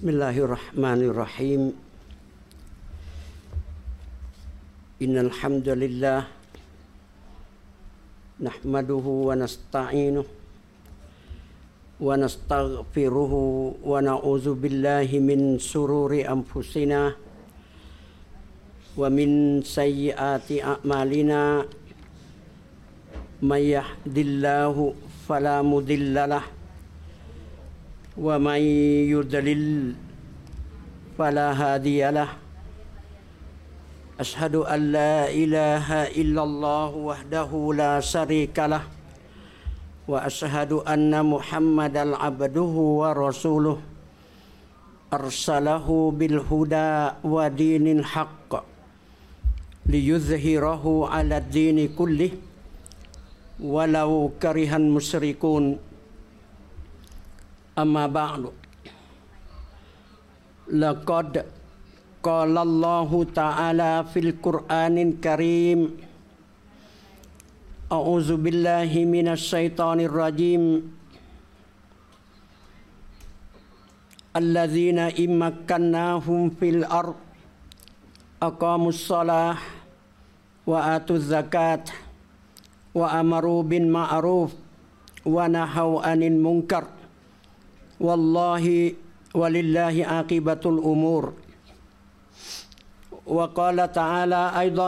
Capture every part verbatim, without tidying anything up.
بسم الله الرحمن الرحيم إن الحمد لله نحمده ونستعينه ونستغفره ونعوذ بالله من شرور أنفسنا ومن سيئات أعمالنا من يهد الله فلا مضل له ومن يضلل فلا هادي له أشهد أن لا إله إلا الله وحده لا شريك له وأشهد أن محمدا عبده ورسوله أرسله بالهدى ودين الحق ليظهره على الدين كله ولو كره المشركون أما بعد لقد قال الله تعالى في القرآن الكريم أعوذ بالله من الشيطان الرجيم الذين إن مكناهم في الأرض أقاموا الصلاة وآتوا الزكاة وأمروا بالمعروف ونهوا عن المنكر والله ولله عاقبة الأمور وقال تعالى أيضا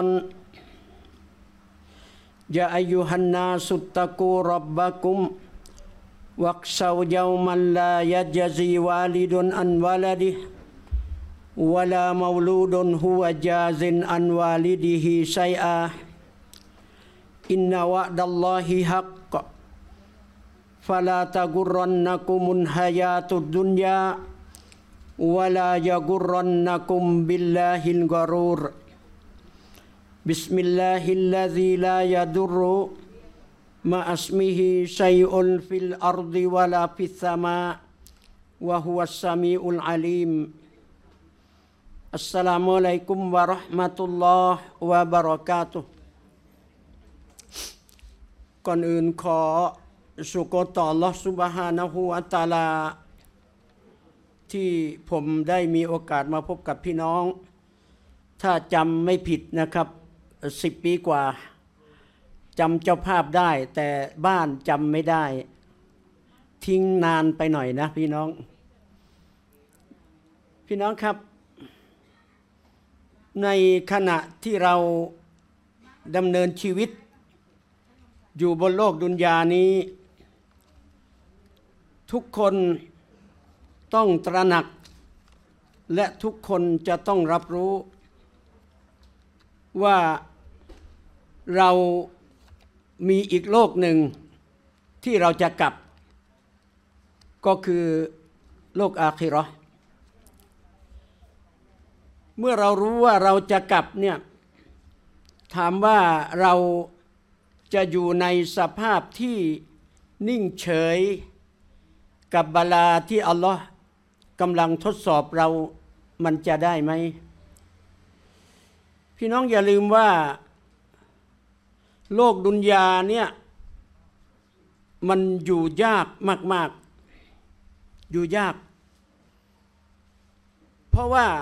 يا أيها الناس اتقوا ربكم واخشوا يوما لا يجزي والد عن ولده ولا مولود هو جاز عن والده شيئا إن وعد الله حق فلا تغرنكم الحياة الدنيا ولا يغرنكم بالله الغرور بسم الله الذي لا يضر مع اسمه شيء في الأرض ولا في السماء وهو السميع العليم السلام عليكم ورحمة الله وبركاته ก่อนอื่นขอสุโกต่ออัลเลาะห์ซุบฮานะฮูวะตะอาลาที่ผมได้มีโอกาสมาพบกับพี่น้องถ้าจำไม่ผิดนะครับสิบปีกว่าจำเจ้าภาพได้แต่บ้านจำไม่ได้ทิ้งนานไปหน่อยนะพี่น้องพี่น้องครับในขณะที่เราดำเนินชีวิตอยู่บนโลกดุนยานี้ทุกคนต้องตระหนักและทุกคนจะต้องรับรู้ว่าเรามีอีกโลกหนึ่งที่เราจะกลับก็คือโลกอาคิเราะห์เมื่อเรารู้ว่าเราจะกลับเนี่ยถามว่าเราจะอยู่ในสภาพที่นิ่งเฉยกับบาลาที่อัลลอฮ์กำลังทดสอบเรามันจะได้ไหมพี่น้องอย่าลืมว่าโลกดุนยาเนี่ยมันอยู่ยากมากๆอยู่ยากเพราะว่า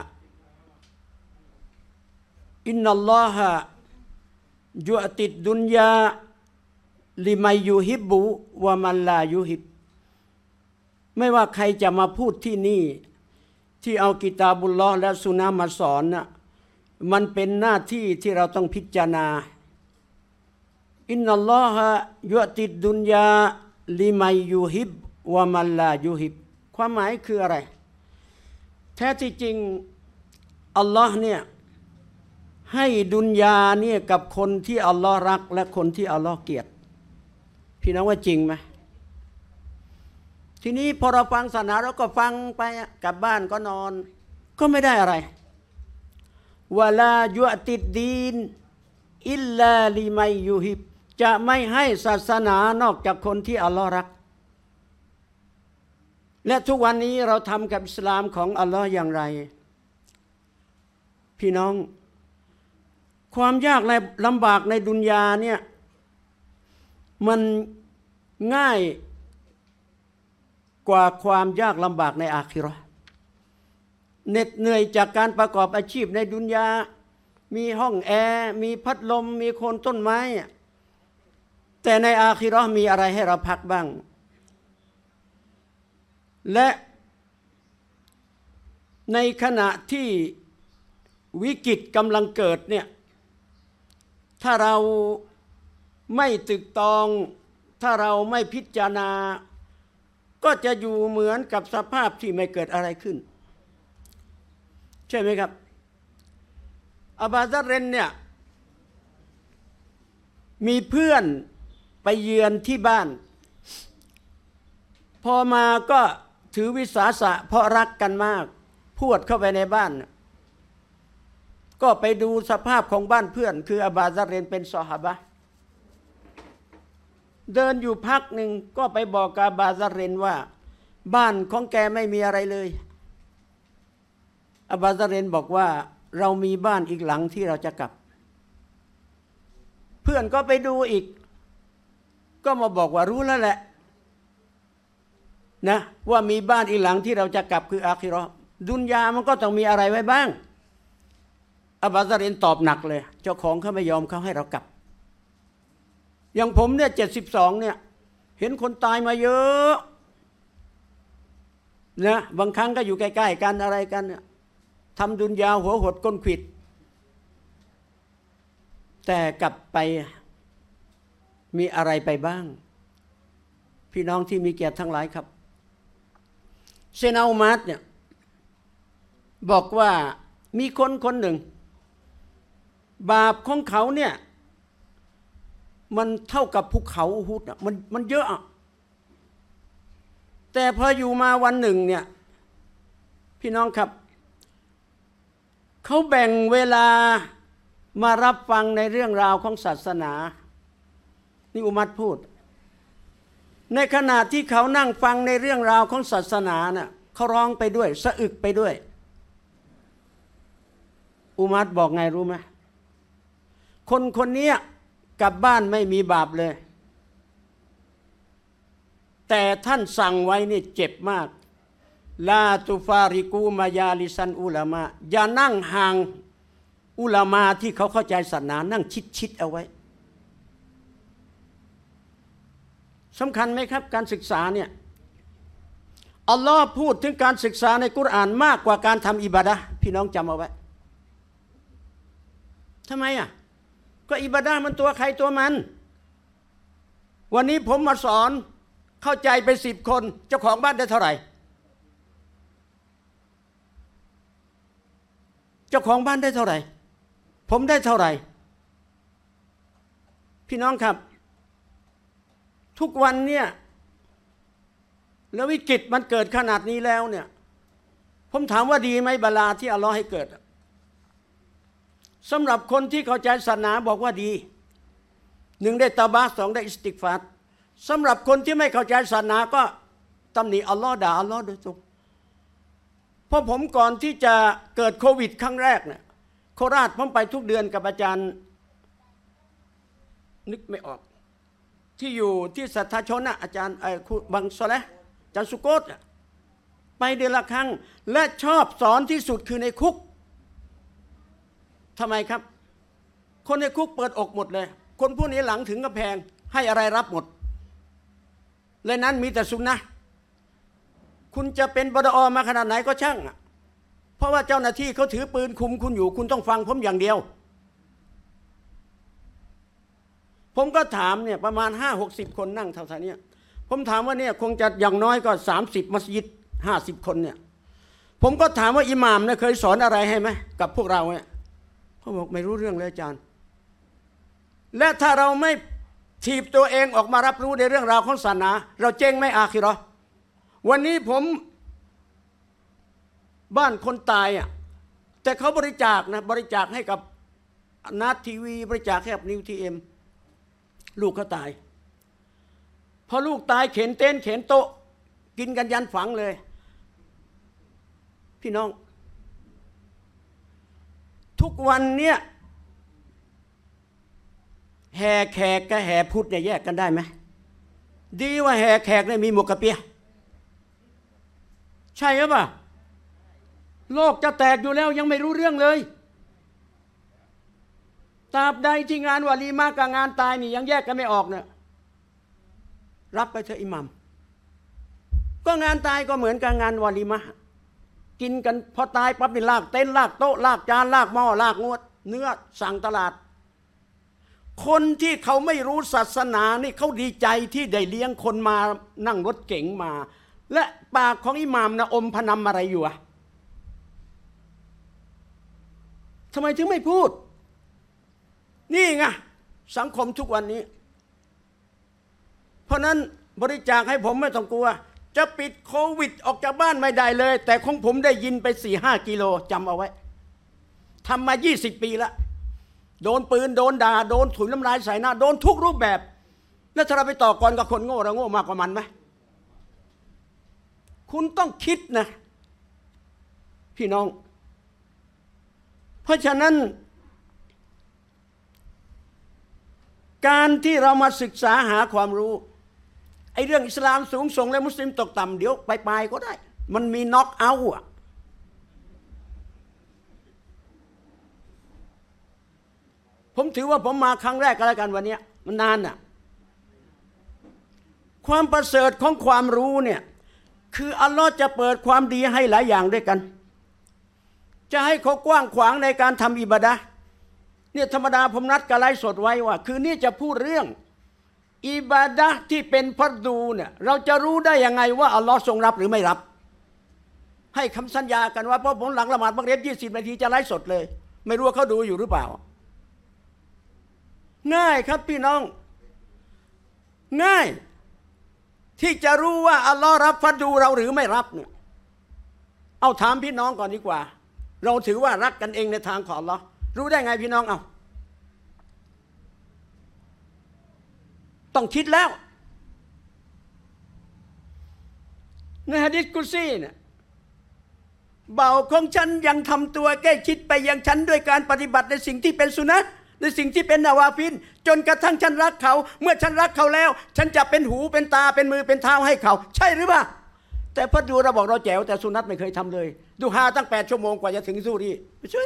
อินนัลลอฮะยุอติดดุนยาลิมัยยูฮิบบุวะมันลายูฮิบไม่ว่าใครจะมาพูดที่นี่ที่เอากิตาบุลลอฮ์และสุนะห์มาสอนน่ะมันเป็นหน้าที่ที่เราต้องพิจารณาอินนัลลอฮะยุอติดดุนยาลิมัยยูฮิบวะมันลายูฮิบความหมายคืออะไรแท้ที่จริงอัลลอฮ์เนี่ยให้ดุนยาเนี่ยกับคนที่อัลลอฮ์รักและคนที่อัลลอฮ์เกลียดพี่น้องว่าจริงไหมทีนี้พอเราฟังศาสนาเราก็ฟังไปกลับบ้านก็นอนก็ไม่ได้อะไรวะลายุติดดีนอิลลาลิมัยยูฮิบจะไม่ให้ศาสนานอกจากคนที่อัลลอฮ์รักและทุกวันนี้เราทำกับอิสลามของอัลลอฮ์อย่างไรพี่น้องความยากและลำบากในดุนยาเนี่ยมันง่าย กว่าความยากลำบากในอาคิเราะห์เหน็ดเหนื่อยจากการประกอบอาชีพในดุนยามีห้องแอร์มีพัดลมมีโคนต้นไม้แต่ในอาคิเราะห์มีอะไรให้เราพักบ้างและในขณะที่วิกฤตกำลังเกิดเนี่ยถ้าเราไม่ตึกตองถ้าเราไม่พิจารณาก็จะอยู่เหมือนกับสภาพที่ไม่เกิดอะไรขึ้นใช่ไหมครับอบูซัรรเนี่ยมีเพื่อนไปเยือนที่บ้านพอมาก็ถือวิสาสะเพราะรักกันมากพวดเข้าไปในบ้านก็ไปดูสภาพของบ้านเพื่อนคืออบูซัรรเป็นซอฮาบะห์เดินอยู่พักหนึ่งก็ไปบอกกับอบูซัรรว่าบ้านของแกไม่มีอะไรเลยอบูซัรรบอกว่าเรามีบ้านอีกหลังที่เราจะกลับเพื่อนก็ไปดูอีกก็มาบอกว่ารู้แล้วแหละนะว่ามีบ้านอีกหลังที่เราจะกลับคืออาคิเราะห์ดุนยามันก็ต้องมีอะไรไว้บ้างอบูซัรรตอบหนักเลยเจ้าของเขาไม่ยอมเขาให้เรากลับอย่างผมเนี่ยเจ็ดสิบสองเนี่ยเห็นคนตายมาเยอะนะบางครั้งก็อยู่ใกล้ๆกันอะไรกันเนี่ยทำดุนยาหัวหดก้นขวิดแต่กลับไปมีอะไรไปบ้างพี่น้องที่มีเกียรติทั้งหลายครับเซนาอุมัดเนี่ยบอกว่ามีคนคนหนึ่งบาปของเขาเนี่ยมันเท่ากับภูเขาอูฮุดอ่ะมันมันเยอะอ่ะแต่พออยู่มาวันหนึ่งเนี่ยพี่น้องครับเขาแบ่งเวลามารับฟังในเรื่องราวของศาสนานี่อุมัรพูดในขณะที่เขานั่งฟังในเรื่องราวของศาสนาน่ะเขาร้องไปด้วยสะอึกไปด้วยอุมัรบอกไงรู้ไหมคนคนนี้กลับบ้านไม่มีบาปเลยแต่ท่านสั่งไว้นี่เจ็บมากลาตุฟาริกูมายาลิซันอุลามะอย่านั่งห่างอุลามาที่เขาเข้าใจศาสนานั่งชิดๆเอาไว้สำคัญไหมครับการศึกษาเนี่ยอัลลอฮ์พูดถึงการศึกษาในกุรอานมากกว่าการทำอิบาดะห์พี่น้องจำเอาไว้ทำไมอ่ะก็อิบาดะห์มันตัวใครตัวมันวันนี้ผมมาสอนเข้าใจไปสิบคนเจ้าของบ้านได้เท่าไหร่เจ้าของบ้านได้เท่าไหร่ผมได้เท่าไหร่พี่น้องครับทุกวันเนี่ยแล้ววิกฤตมันเกิดขนาดนี้แล้วเนี่ยผมถามว่าดีไหมบาลาที่อัลลอฮ์ให้เกิดสำหรับคนที่เข้าใจศาสนาบอกว่าดีหนึ่งได้ตะบะสองได้อิสติกฟาร์สำหรับคนที่ไม่เข้าใจศาสนาก็ตำหนิอัลลอฮ์ด่าอัลลอฮ์โดยตรงเพราะผมก่อนที่จะเกิดโควิดครั้งแรกเนี่ยโคราชผมไปทุกเดือนกับอาจารย์นึกไม่ออกที่อยู่ที่สัทธาชนนะอาจารย์ไอ้บังซอเลห์อาจารย์สุโกตไปเดือนละครั้งและชอบสอนที่สุดคือในคุกทำไมครับคนในคุกเปิดอกหมดเลยคนพวกนี้หลังถึงกระแพงให้อะไรรับหมดและนั้นมีแต่ซุนนะห์คุณจะเป็นบดอมาขนาดไหนก็ช่างเพราะว่าเจ้าหน้าที่เขาถือปืนคุมคุณอยู่คุณต้องฟังผมอย่างเดียวผมก็ถามเนี่ยประมาณห้าหกสิบคนนั่งเท่าๆนี้ผมถามว่าเนี่ยคงจะอย่างน้อยก็สามสิบมัสยิดห้าสิบคนเนี่ยผมก็ถามว่าอิหม่ามเนี่ยเคยสอนอะไรให้ไหมกับพวกเราเนี่ยเขาบอกไม่รู้เรื่องเลยอาจารย์และถ้าเราไม่ถีบตัวเองออกมารับรู้ในเรื่องราวของศาสนาเราเจ๊งไม่อาคิเราะห์วันนี้ผมบ้านคนตายอ่ะแต่เขาบริจาคนะบริจาคให้กับนัดทีวีบริจาคให้กับนิวทีเอ็มลูกเขาตายพอลูกตายเข็นเต้นเข็นโต๊ะกินกันยันฝังเลยพี่น้องทุกวันเนี่ยแห่แขกกับแห่พุทธเนี่ยแยกกันได้ไหมดีว่าแห่แขกเนี่ยมีหมวกกระเปียใช่หรือเปล่าโลกจะแตกอยู่แล้วยังไม่รู้เรื่องเลยตราบใดที่งานวะลีมากับงานตายนี่ยังแยกกันไม่ออกเนี่ยรับไปเถอะอิหมัมก็งานตายก็เหมือนกับงานวะลีมากินกันพอตายปั๊บนี่ลากเต็นท์ลากโต๊ะลากจานลากหม้อลากงวดเนื้อสั่งตลาดคนที่เขาไม่รู้ศาสนานี่เขาดีใจที่ได้เลี้ยงคนมานั่งรถเก๋งมาและปากของอิหม่ามนะอมพนำอะไรอยู่อะทำไมถึงไม่พูดนี่ไงสังคมทุกวันนี้เพราะนั้นบริจาคให้ผมไม่ต้องกลัวจะปิดโควิดออกจากบ้านไม่ได้เลยแต่ของผมได้ยินไป สี่ห้า กิโลจำเอาไว้ทำมายี่สิบปีละโดนปืนโดนด่าโดนถุยน้ำลายใส่หน้าโดนทุกรูปแบบแล้วถ้าเราไปต่อกรกับคนโง่เราโง่มากกว่ามันไหมคุณต้องคิดนะพี่น้องเพราะฉะนั้นการที่เรามาศึกษาหาความรู้ไอ้เรื่องอิสลามสูงส่งและมุสลิมตกต่ำเดี๋ยวไปลายก็ได้มันมีน็อกเอาท์อ่ะผมถือว่าผมมาครั้งแรกก็แล้วกันวันนี้มันนานน่ะความประเสริฐของความรู้เนี่ยคืออัลลอฮ์จะเปิดความดีให้หลายอย่างด้วยกันจะให้เขากว้างขวางในการทำอิบาดะห์เนี่ยธรรมดาผมนัดกับไลฟ์สดไว้ว่าคือนี่จะพูดเรื่องอิบาดะห์ที่เป็นฟัรดูเนี่ยเราจะรู้ได้ยังไงว่าอัลลอฮ์ทรงรับหรือไม่รับให้คำสัญญากันว่าเพราะผมหลังละหมาดมักริบยี่สิบนาทีจะไลฟ์สดเลยไม่รู้ว่าเขาดูอยู่หรือเปล่าง่ายครับพี่น้องง่ายที่จะรู้ว่าอัลลอฮ์รับฟัรดูเราหรือไม่รับเนี่ยเอาถามพี่น้องก่อนดีกว่าเราถือว่ารักกันเองในทางของอัลลอฮ์รู้ได้ไงพี่น้องเอาต้องคิดแล้วในหะดีษกุดซีเนี่ยเบาของฉันยังทำตัวใกล้ชิดไปยังฉันด้วยการปฏิบัติในสิ่งที่เป็นสุนัขในสิ่งที่เป็นนาวาฟิลจนกระทั่งฉันรักเขาเมื่อฉันรักเขาแล้วฉันจะเป็นหูเป็นตาเป็นมือเป็นเท้าให้เขาใช่หรือเปล่าแต่พอดูเราบอกเราแจ๋วแต่สุนัขไม่เคยทำเลยดูฮาตั้งแปดชั่วโมงกว่าจะถึงซูรีไม่ใช่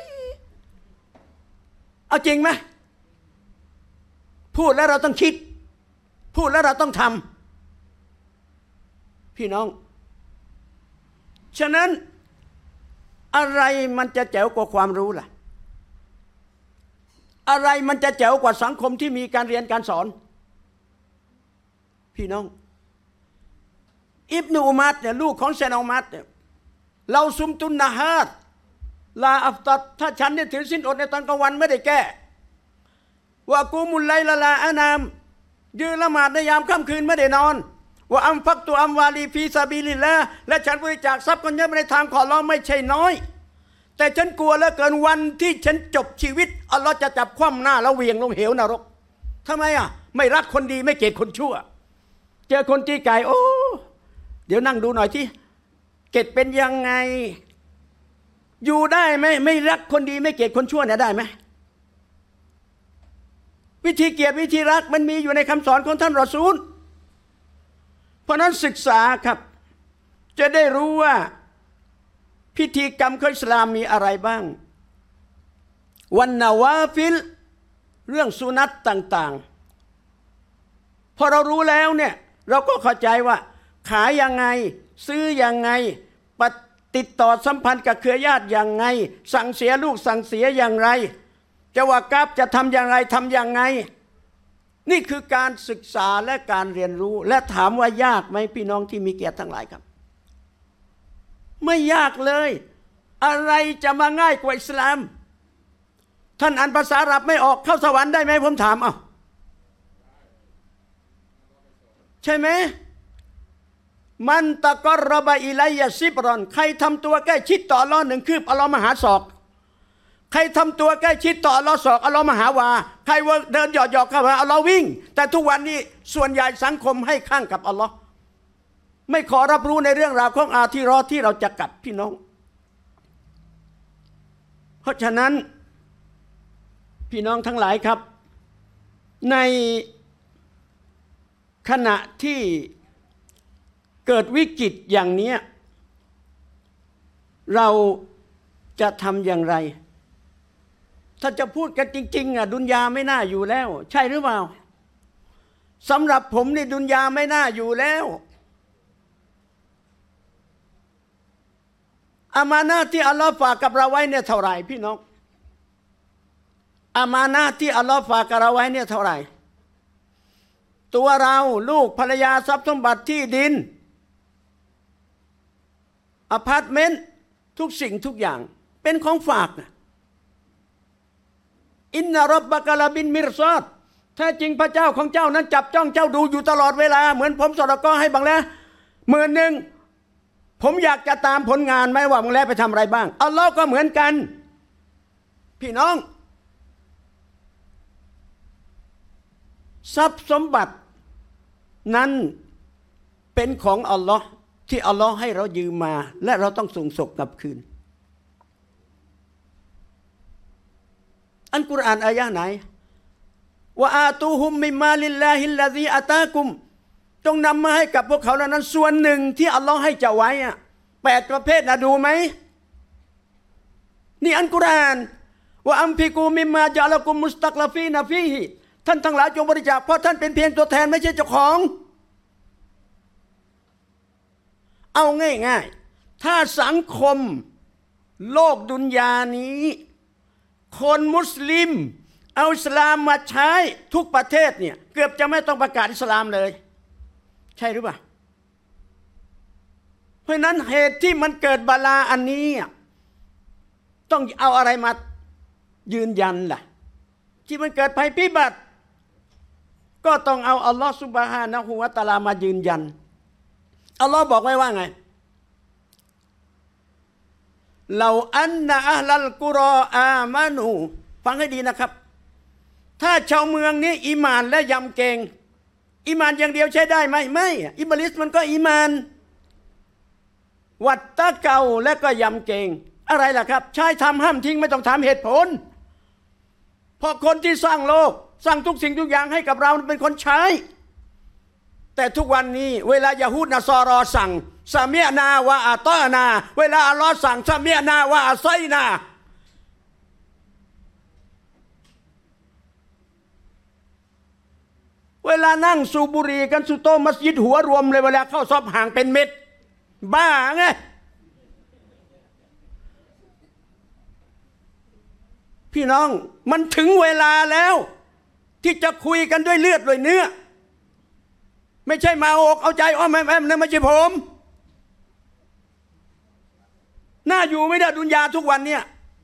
เอาจริงไหมพูดแล้วเราต้องคิดพูดแล้วเราต้องทำพี่น้องฉะนั้นอะไรมันจะแจ๋วกว่าความรู้ล่ะอะไรมันจะแจ๋วกว่าสังคมที่มีการเรียนการสอนพี่น้องอิบนุอุมัรเนี่ยลูกของเซนอุมัรเนี่ยเราซุมตุนนะฮาดลาอัฟตัดถ้าฉันเนี่ยถือศีลอดในตอนกลางวันไม่ได้แก้ว่ากูมุลไลละลาอานามยืนละหมาดในยามค่ำคืนไม่ได้นอนว่าอัมฟักตุอัมวาลีฟีซาบิลิลละและฉันบริจาคทรัพย์กันเยอะในทางของอัลเลาะห์ไม่ใช่น้อยแต่ฉันกลัวเหลือเกินวันที่ฉันจบชีวิตอัลเลาะห์จะจับคว่ำหน้าแล้วเหวี่ยงลงเหวนรกทำไมอ่ะไม่รักคนดีไม่เกลียดคนชั่วเจอคนตีไก่โอ้เดี๋ยวนั่งดูหน่อยที่เกลียดเป็นยังไงอยู่ได้ไหมไม่รักคนดีไม่เกลียดคนชั่วเนี่ยได้ไหมวิธีเกลียดวิธีรักมันมีอยู่ในคำสอนของท่านรอซูลเพราะนั้นศึกษาครับจะได้รู้ว่าพิธีกรรมของอิสลามมีอะไรบ้างวันนาวาฟิลเรื่องสุนัตต่างๆพอเรารู้แล้วเนี่ยเราก็เข้าใจว่าขายยังไงซื้อยังไงติดต่อสัมพันธ์กับเครือญาติอย่างไงสั่งเสียลูกสั่งเสียอย่างไรจะว่ากับจะทำอย่างไรทำอย่างไงนี่คือการศึกษาและการเรียนรู้และถามว่ายากไหมพี่น้องที่มีเกียรติทั้งหลายครับไม่ยากเลยอะไรจะมาง่ายกว่าอิสลามท่านอ่านภาษาอาหรับไม่ออกเข้าสวรรค์ได้ไหมผมถามเอาใช่ไหมมันตะกรบะอิลัยซิบรอนใครทำตัวใกล้ชิดต่ออัลเลาะห์หนึ่งคืบอัลเลาะห์มหาศอกใครทำตัวใกล้ชิดต่ออัลเลาะห์ศอกอัลเลาะห์มหาวาใครว่าเดินหยอกๆเข้ามาอัลเลาะห์วิ่งแต่ทุกวันนี้ส่วนใหญ่สังคมให้ข้างกับอัลเลาะห์ไม่ขอรับรู้ในเรื่องราวของอาทิรอที่เราจะกลับพี่น้องเพราะฉะนั้นพี่น้องทั้งหลายครับในขณะที่เกิดวิกฤตอย่างนี้เราจะทำอย่างไรถ้าจะพูดกันจริงๆอ่ะดุนยาไม่น่าอยู่แล้วใช่หรือเปล่าสำหรับผมนี่ดุนยาไม่น่าอยู่แล้วอามานะห์ที่อัลลอฮ์ฝากกับเราไว้เนี่ยเท่าไหร่พี่น้องอามานะห์ที่อัลลอฮ์ฝากกับเราไว้เนี่ยเท่าไหร่ตัวเราลูกภรรยาทรัพย์สมบัติที่ดินอพาร์ตเมนต์ทุกสิ่งทุกอย่างเป็นของฝากนะอินนารับบะกะลาบินมิรซอดแท้จริงพระเจ้าของเจ้านั้นจับจ้องเจ้าดูอยู่ตลอดเวลาเหมือนผมสดก็ให้บังแล้วหมื่นหนึ่งผมอยากจะตามผลงานไหมว่าบังแล้วไปทำอะไรบ้างอัลลอฮ์ก็เหมือนกันพี่น้องทรัพย์สมบัตินั้นเป็นของอัลลอฮ์ที่อัลลอฮ์ให้เรายืมมาและเราต้องส่งศพกลับคืนอันกุรอานอายะไหนว่าอาตูฮุมมิมาลิลลาฮิลลาซีอาตากุมจงนำมาให้กับพวกเขาเหล่านั้นส่วนหนึ่งที่อัลลอฮ์ให้เจ้าไว้อะแปดประเภทนะดูไหมนี่อันกุรอานว่าอัมฟิกูมิมาจาละกุมมุสตักลาฟีนะฟีฮิท่านทั้งหลายจงบริจาคเพราะท่านเป็นเพียงตัวแทนไม่ใช่เจ้าของเอาง่ายๆถ้าสังคมโลกดุนยานี้คนมุสลิมเอาอิสลามมาใช้ทุกประเทศเนี่ยเกือบจะไม่ต้องประกาศอิสลามเลยใช่หรือเปล่าเพราะนั้นเหตุที่มันเกิดบาลาอันนี้ต้องเอาอะไรมายืนยันล่ะที่มันเกิดภัยพิบัติก็ต้องเอาอัลลอฮฺซุบฮานะฮูวะตะอาลามายืนยันอัลลอฮ์บอกไว้ว่าไงเราอันนะอัลลัลกุรออามานูฟังให้ดีนะครับถ้าชาวเมืองนี้อีมานและยำเกรงอีมานอย่างเดียวใช้ได้ไหมไม่อิบลิสมันก็อีมานวัดตะเกาและก็ยำเกรงอะไรล่ะครับใช้ทำห้ามทิ้งไม่ต้องถามเหตุผลเพราะคนที่สร้างโลกสร้างทุกสิ่งทุกอย่างให้กับเราเป็นคนใช้แต่ทุกวันนี้เวลายะฮูดนะซอรอสั่งซามีนาวะอาตอนาเวลาอัลลอฮ์สั่งซามีนาวะอาไซนาเวลานั่งสูบบุหรี่กันสุโตมัสยิดหัวรวมเลยเวลาเข้าซอบห่างเป็นเม็ดบ้าไงพี่น้องมันถึงเวลาแล้วที่จะคุยกันด้วยเลือดด้วยเนื้อไม่ใช่มาอกเอาใจอ้อมแม่แม่นั่นไม่ใช่ผมน่าอยู่ไม่ได้ดุนยาทุกวันเนี่ย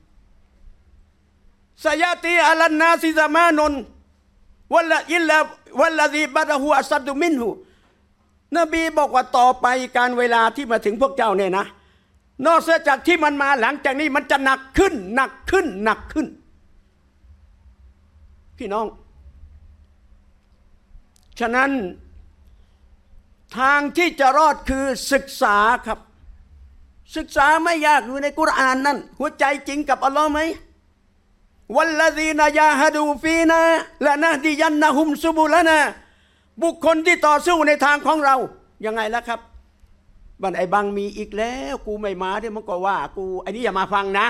สยาตีอัลนาซิซามานนวัลละอิลลาวัลลซีบะดะฮูอัสซัดมินฮูนบีบอกว่าต่อไปการเวลาที่มาถึงพวกเจ้าเนี่ยนะนอกจากที่มันมาหลังจากนี้มันจะหนักขึ้นหนักขึ้นหนักขึ้นพี่น้องฉะนั้นทางที่จะรอดคือศึกษาครับศึกษาไม่ยากอยู่ในกุรอานนั่นหัวใจจริงกับอัลลอฮ์ไหมวัลลซีนายาฮดูฟีนาละนะดิยันนะฮุมซุบุลนะบุคคลที่ต่อสู้ในทางของเรายังไงล่ะครับบันไอ้บังมีอีกแล้วกูไม่มาเนี่ยมันก็ว่ากูไอ้นี่อย่ามาฟังนะ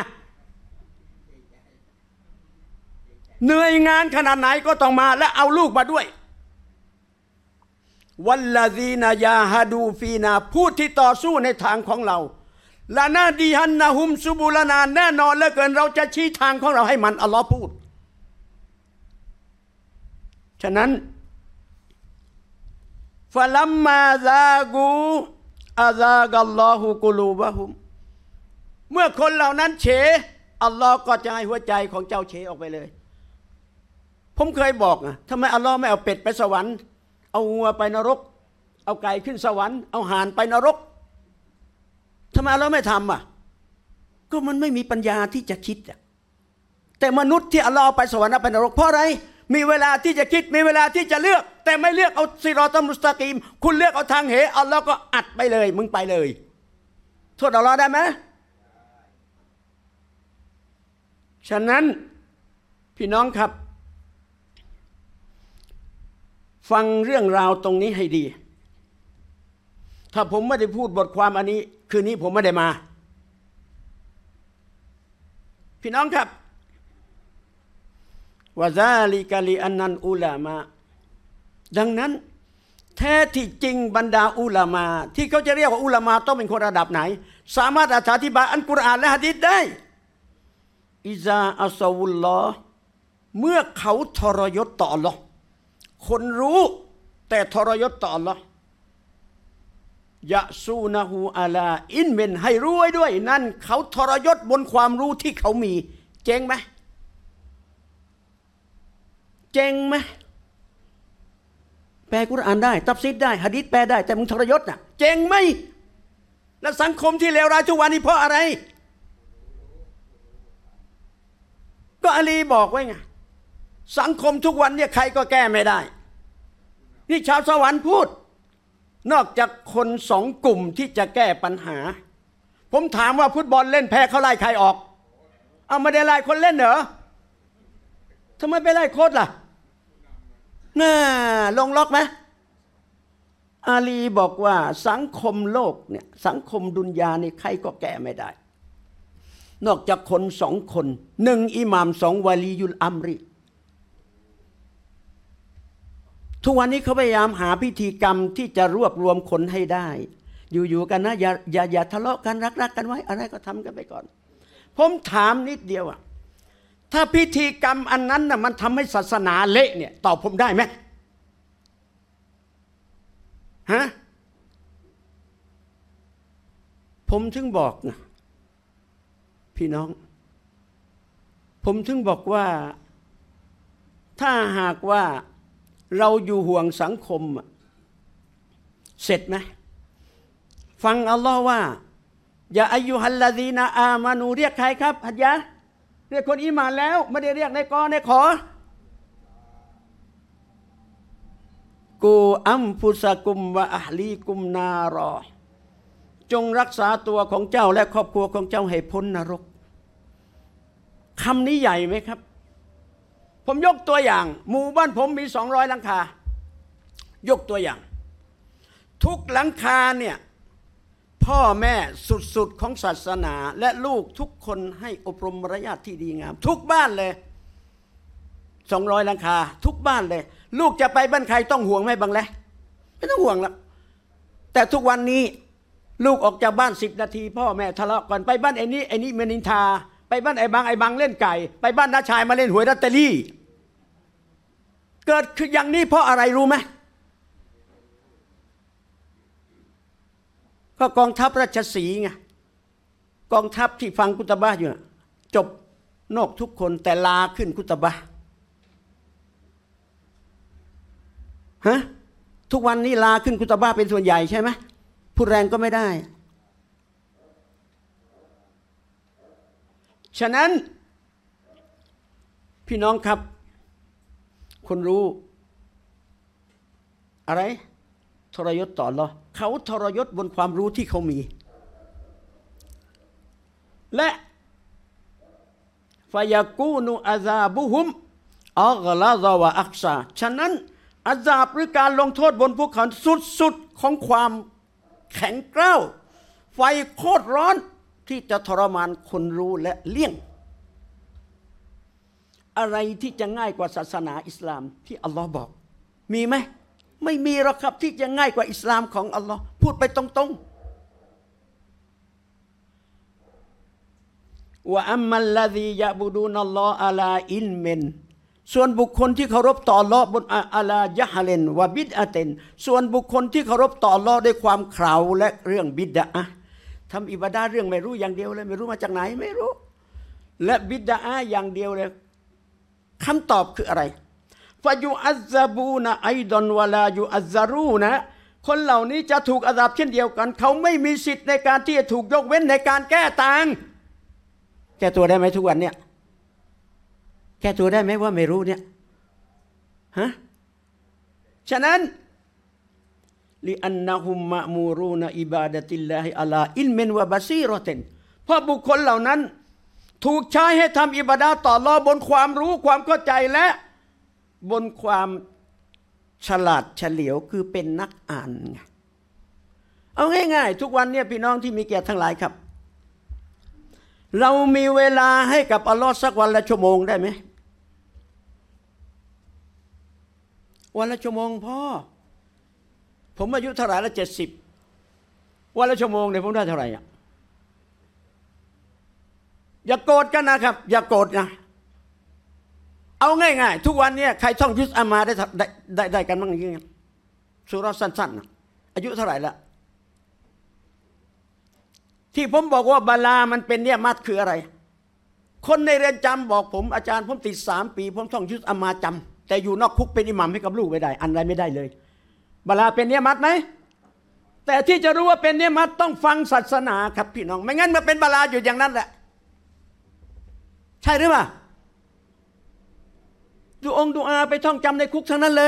เหนื่อยงานขนาดไหนก็ต้องมาและเอาลูกมาด้วยวัลลซีนายาฮดูฟีนาผู้ที่ต่อสู้ในทางของเราลานาดีฮันนะฮุมซุบุลนาแน่นอนเหลือเกินเราจะชี้ทางของเราให้มันอัลลอฮ์พูดฉะนั้นฟะลัมมาซากูอาซากัลลอฮุกุลูบะฮุมเมื่อคนเหล่านั้นเฉอัลลอฮ์ก็จะให้หัวใจของเจ้าเฉออกไปเลยผมเคยบอกนะทำไมอัลลอฮ์ไม่เอาเป็ดไปสวรรค์เอางัวไปนรกเอาไก่ขึ้นสวรรค์เอาห่านไปนรกทำไมเราไม่ทำอ่ะก็มันไม่มีปัญญาที่จะคิดอ่ะแต่มนุษย์ที่อัลลอฮ์เอาไปสวรรค์เอาไปนรกเพราะอะไรมีเวลาที่จะคิดมีเวลาที่จะเลือกแต่ไม่เลือกเอาซิรอตัลมุสตะกีมคุณเลือกเอาทางเหอัลลอฮ์ก็อัดไปเลยมึงไปเลยโทษอัลลอฮ์ได้ไหมฉะนั้นพี่น้องครับฟังเรื่องราวตรงนี้ให้ดีถ้าผมไม่ได้พูดบทความอันนี้คืนนี้ผมไม่ได้มาพี่น้องครับวะซาลิกะลิอันนันอุลามะดังนั้นแท้ที่จริงบรรดาอุลามาที่เขาจะเรียกว่าอุลามาต้องเป็นคนระดับไหนสามารถอธิบายอัลกุรอานและหะดีษได้อิซาอัสวุลลอฮ์เมื่อเขาทรยศต่ออัลเลาะห์คนรู้แต่ทรยศต่ออัลเลาะห์ยะซูนะฮูอะลาอินเมนให้รู้ไว้ด้วยนั่นเขาทรยศบนความรู้ที่เขามีเจ๋งไหมเจ๋งไหมแปลกุรอานได้ตัฟซีรได้หะดีษแปลได้แต่มึงทรยศน่ะเจ๋งไหมและสังคมที่เลวร้ายทุกวันนี้เพราะอะไรก็อาลีบอกไว้ไงสังคมทุกวันเนี่ยใครก็แก้ไม่ได้นี่ชาวสวรรค์พูดนอกจากคนสองกลุ่มที่จะแก้ปัญหาผมถามว่าฟุตบอลเล่นแพ้เขาไล่ใครออกเอาไม่ได้ไล่คนเล่นเหรอทำไมไปไล่โค้ชล่ะน่าลงล็อกไหมอาลีบอกว่าสังคมโลกเนี่ยสังคมดุนยานี่ใครก็แก้ไม่ได้นอกจากคนสองคนหนึ่งอิหม่ามสองวะลียุลอัมรีทุกวันนี้เขาพยายามหาพิธีกรรมที่จะรวบรวมคนให้ได้อยู่ๆกันนะอย่าอย่าอย่าทะเลาะกันรักๆกันไว้อะไรก็ทำกันไปก่อนผมถามนิดเดียวอะถ้าพิธีกรรมอันนั้นน่ะมันทำให้ศาสนาเละเนี่ยตอบผมได้ไหมฮะผมถึงบอกนะพี่น้องผมถึงบอกว่าถ้าหากว่าเราอยู่ห่วงสังคมเสร็จไหมฟังอัลลอฮ์ว่าอย่าอายุฮัลลาดีนาอามานูเรียกใครครับฮัจญะเรียกคนอีหม่านแล้วไม่ได้เรียกในกอในขอกูอัมฟุสะกุมวะอะห์ลีกุมนารอจงรักษาตัวของเจ้าและครอบครัวของเจ้าให้พ้นนรกคำนี้ใหญ่ไหมครับผมยกตัวอย่างหมู่บ้านผมมีสองร้อยหลังคายกตัวอย่างทุกหลังคาเนี่ยพ่อแม่สุดๆของศาสนาและลูกทุกคนให้อบรมมารยาทที่ดีงามทุกบ้านเลยสองร้อยหลังคาทุกบ้านเลยลูกจะไปบ้านใครต้องห่วงไหมบังแลไม่ต้องห่วงหรอกแต่ทุกวันนี้ลูกออกจากบ้านสิบนาทีพ่อแม่ทะเลาะกันไปบ้านไอ้นี้ไอ้นี้เมนินทาไปบ้านไอ้บางไอ้บางเล่นไก่ไปบ้านน้าชายมาเล่นหวยลอตเตอรี่เกิดคืออย่างนี้เพราะอะไรรู้ไหมก็กองทัพราชสีห์ไงกองทัพที่ฟังกุตบะอยู่จบนอกทุกคนแต่ลาขึ้นกุตบะฮะทุกวันนี้ลาขึ้นกุตบะเป็นส่วนใหญ่ใช่ไหมพูดแรงก็ไม่ได้ฉะนั้นพี่น้องครับคนรู้อะไรทรยศต่ออัลเลาะห์เขาทรยศบนความรู้ที่เขามีและฟายากูนุอาซาบุฮุมอัฆลาซาวะอักซาฉะนั้นอาซาบหรือการลงโทษบนพวกเขาสุดๆของความแข็งกร้าวไฟโคตรร้อนที่จะทรมานคนรู้และเลี่ยงอะไรที่จะง่ายกว่าศาสนาอิสลามที่อัลลอฮ์บอกมีไหมไม่มีหรอกครับที่จะง่ายกว่าอิสลามของอัลลอฮ์พูดไปตรงๆว่าอัมมัลลซียะบูดูนัลลอฮ์อะลาอิลมินส่วนบุคคลที่เคารพต่ออัลลอฮ์บนอะลายะฮเลนวะบิดอะเตนส่วนบุคคลที่เคารพต่ออัลลอฮ์ด้วยความเขลาและเรื่องบิดอะห์ทำอิบาดะห์เรื่องไม่รู้อย่างเดียวเลยไม่รู้มาจากไหนไม่รู้และบิดอะห์อย่างเดียวเลยคำตอบคืออะไรฟะยูอัซซะบูนะไอดอนวะลายูอัซซารูนะคนเหล่านี้จะถูกอาซาบเช่นเดียวกันเขาไม่มีสิทธิ์ในการที่จะถูกยกเว้นในการแก้ต่างแก้ตัวได้ไหมทุกวันเนี่ยแก้ตัวได้ไหมว่าไม่รู้เนี่ยฮะฉะนั้นลิอันนะฮุมมะมูรูนอิบาดะติลลาฮิอะลาอิลมินวะบะซีเราะตินเพราะบุคคลเหล่านั้นถูกใช้ให้ทำอิบาดะห์ต่ออัลเลาะห์บนความรู้ความเข้าใจและบนความฉลาดเฉลียวคือเป็นนักอ่านไงเอาง่ายๆทุกวันเนี่ยพี่น้องที่มีเกียรติทั้งหลายครับเรามีเวลาให้กับอัลลอฮ์สักวันละชั่วโมงได้ไหมวันละชั่วโมงพ่อผมอายุเท่าไหร่ละเจ็ดสิบวันละชั่วโมงเนี่ยผมได้เท่าไหร่อ่ะอย่าโกรธกันนะครับอย่าโกรธนะเอาง่ายๆทุกวันนี้ใครท่องยุสอามาได้ได้ได้ได้กันบ้างอย่างเงี้ยสุราสั้นๆนะอายุเท่าไหร่ละที่ผมบอกว่าบาลามันเป็นเนี่ยมัดคืออะไรคนในเรือนจำบอกผมอาจารย์ผมติดสามปีผมท่องยุสอามาจำแต่อยู่นอกคุกเป็นอิหมัมให้กับลูกไม่ได้อันไรไม่ได้เลยบาลาเป็นเนี่ยมัดไหมแต่ที่จะรู้ว่าเป็นเนี่ยมัดต้องฟังศาสนาครับพี่น้องไม่งั้นมันเป็นบาลาอยู่อย่างนั้นแหละใช่หรือเปล่าดูองค์ดูอาไปท่องจำในคุกทั้งนั้นเลย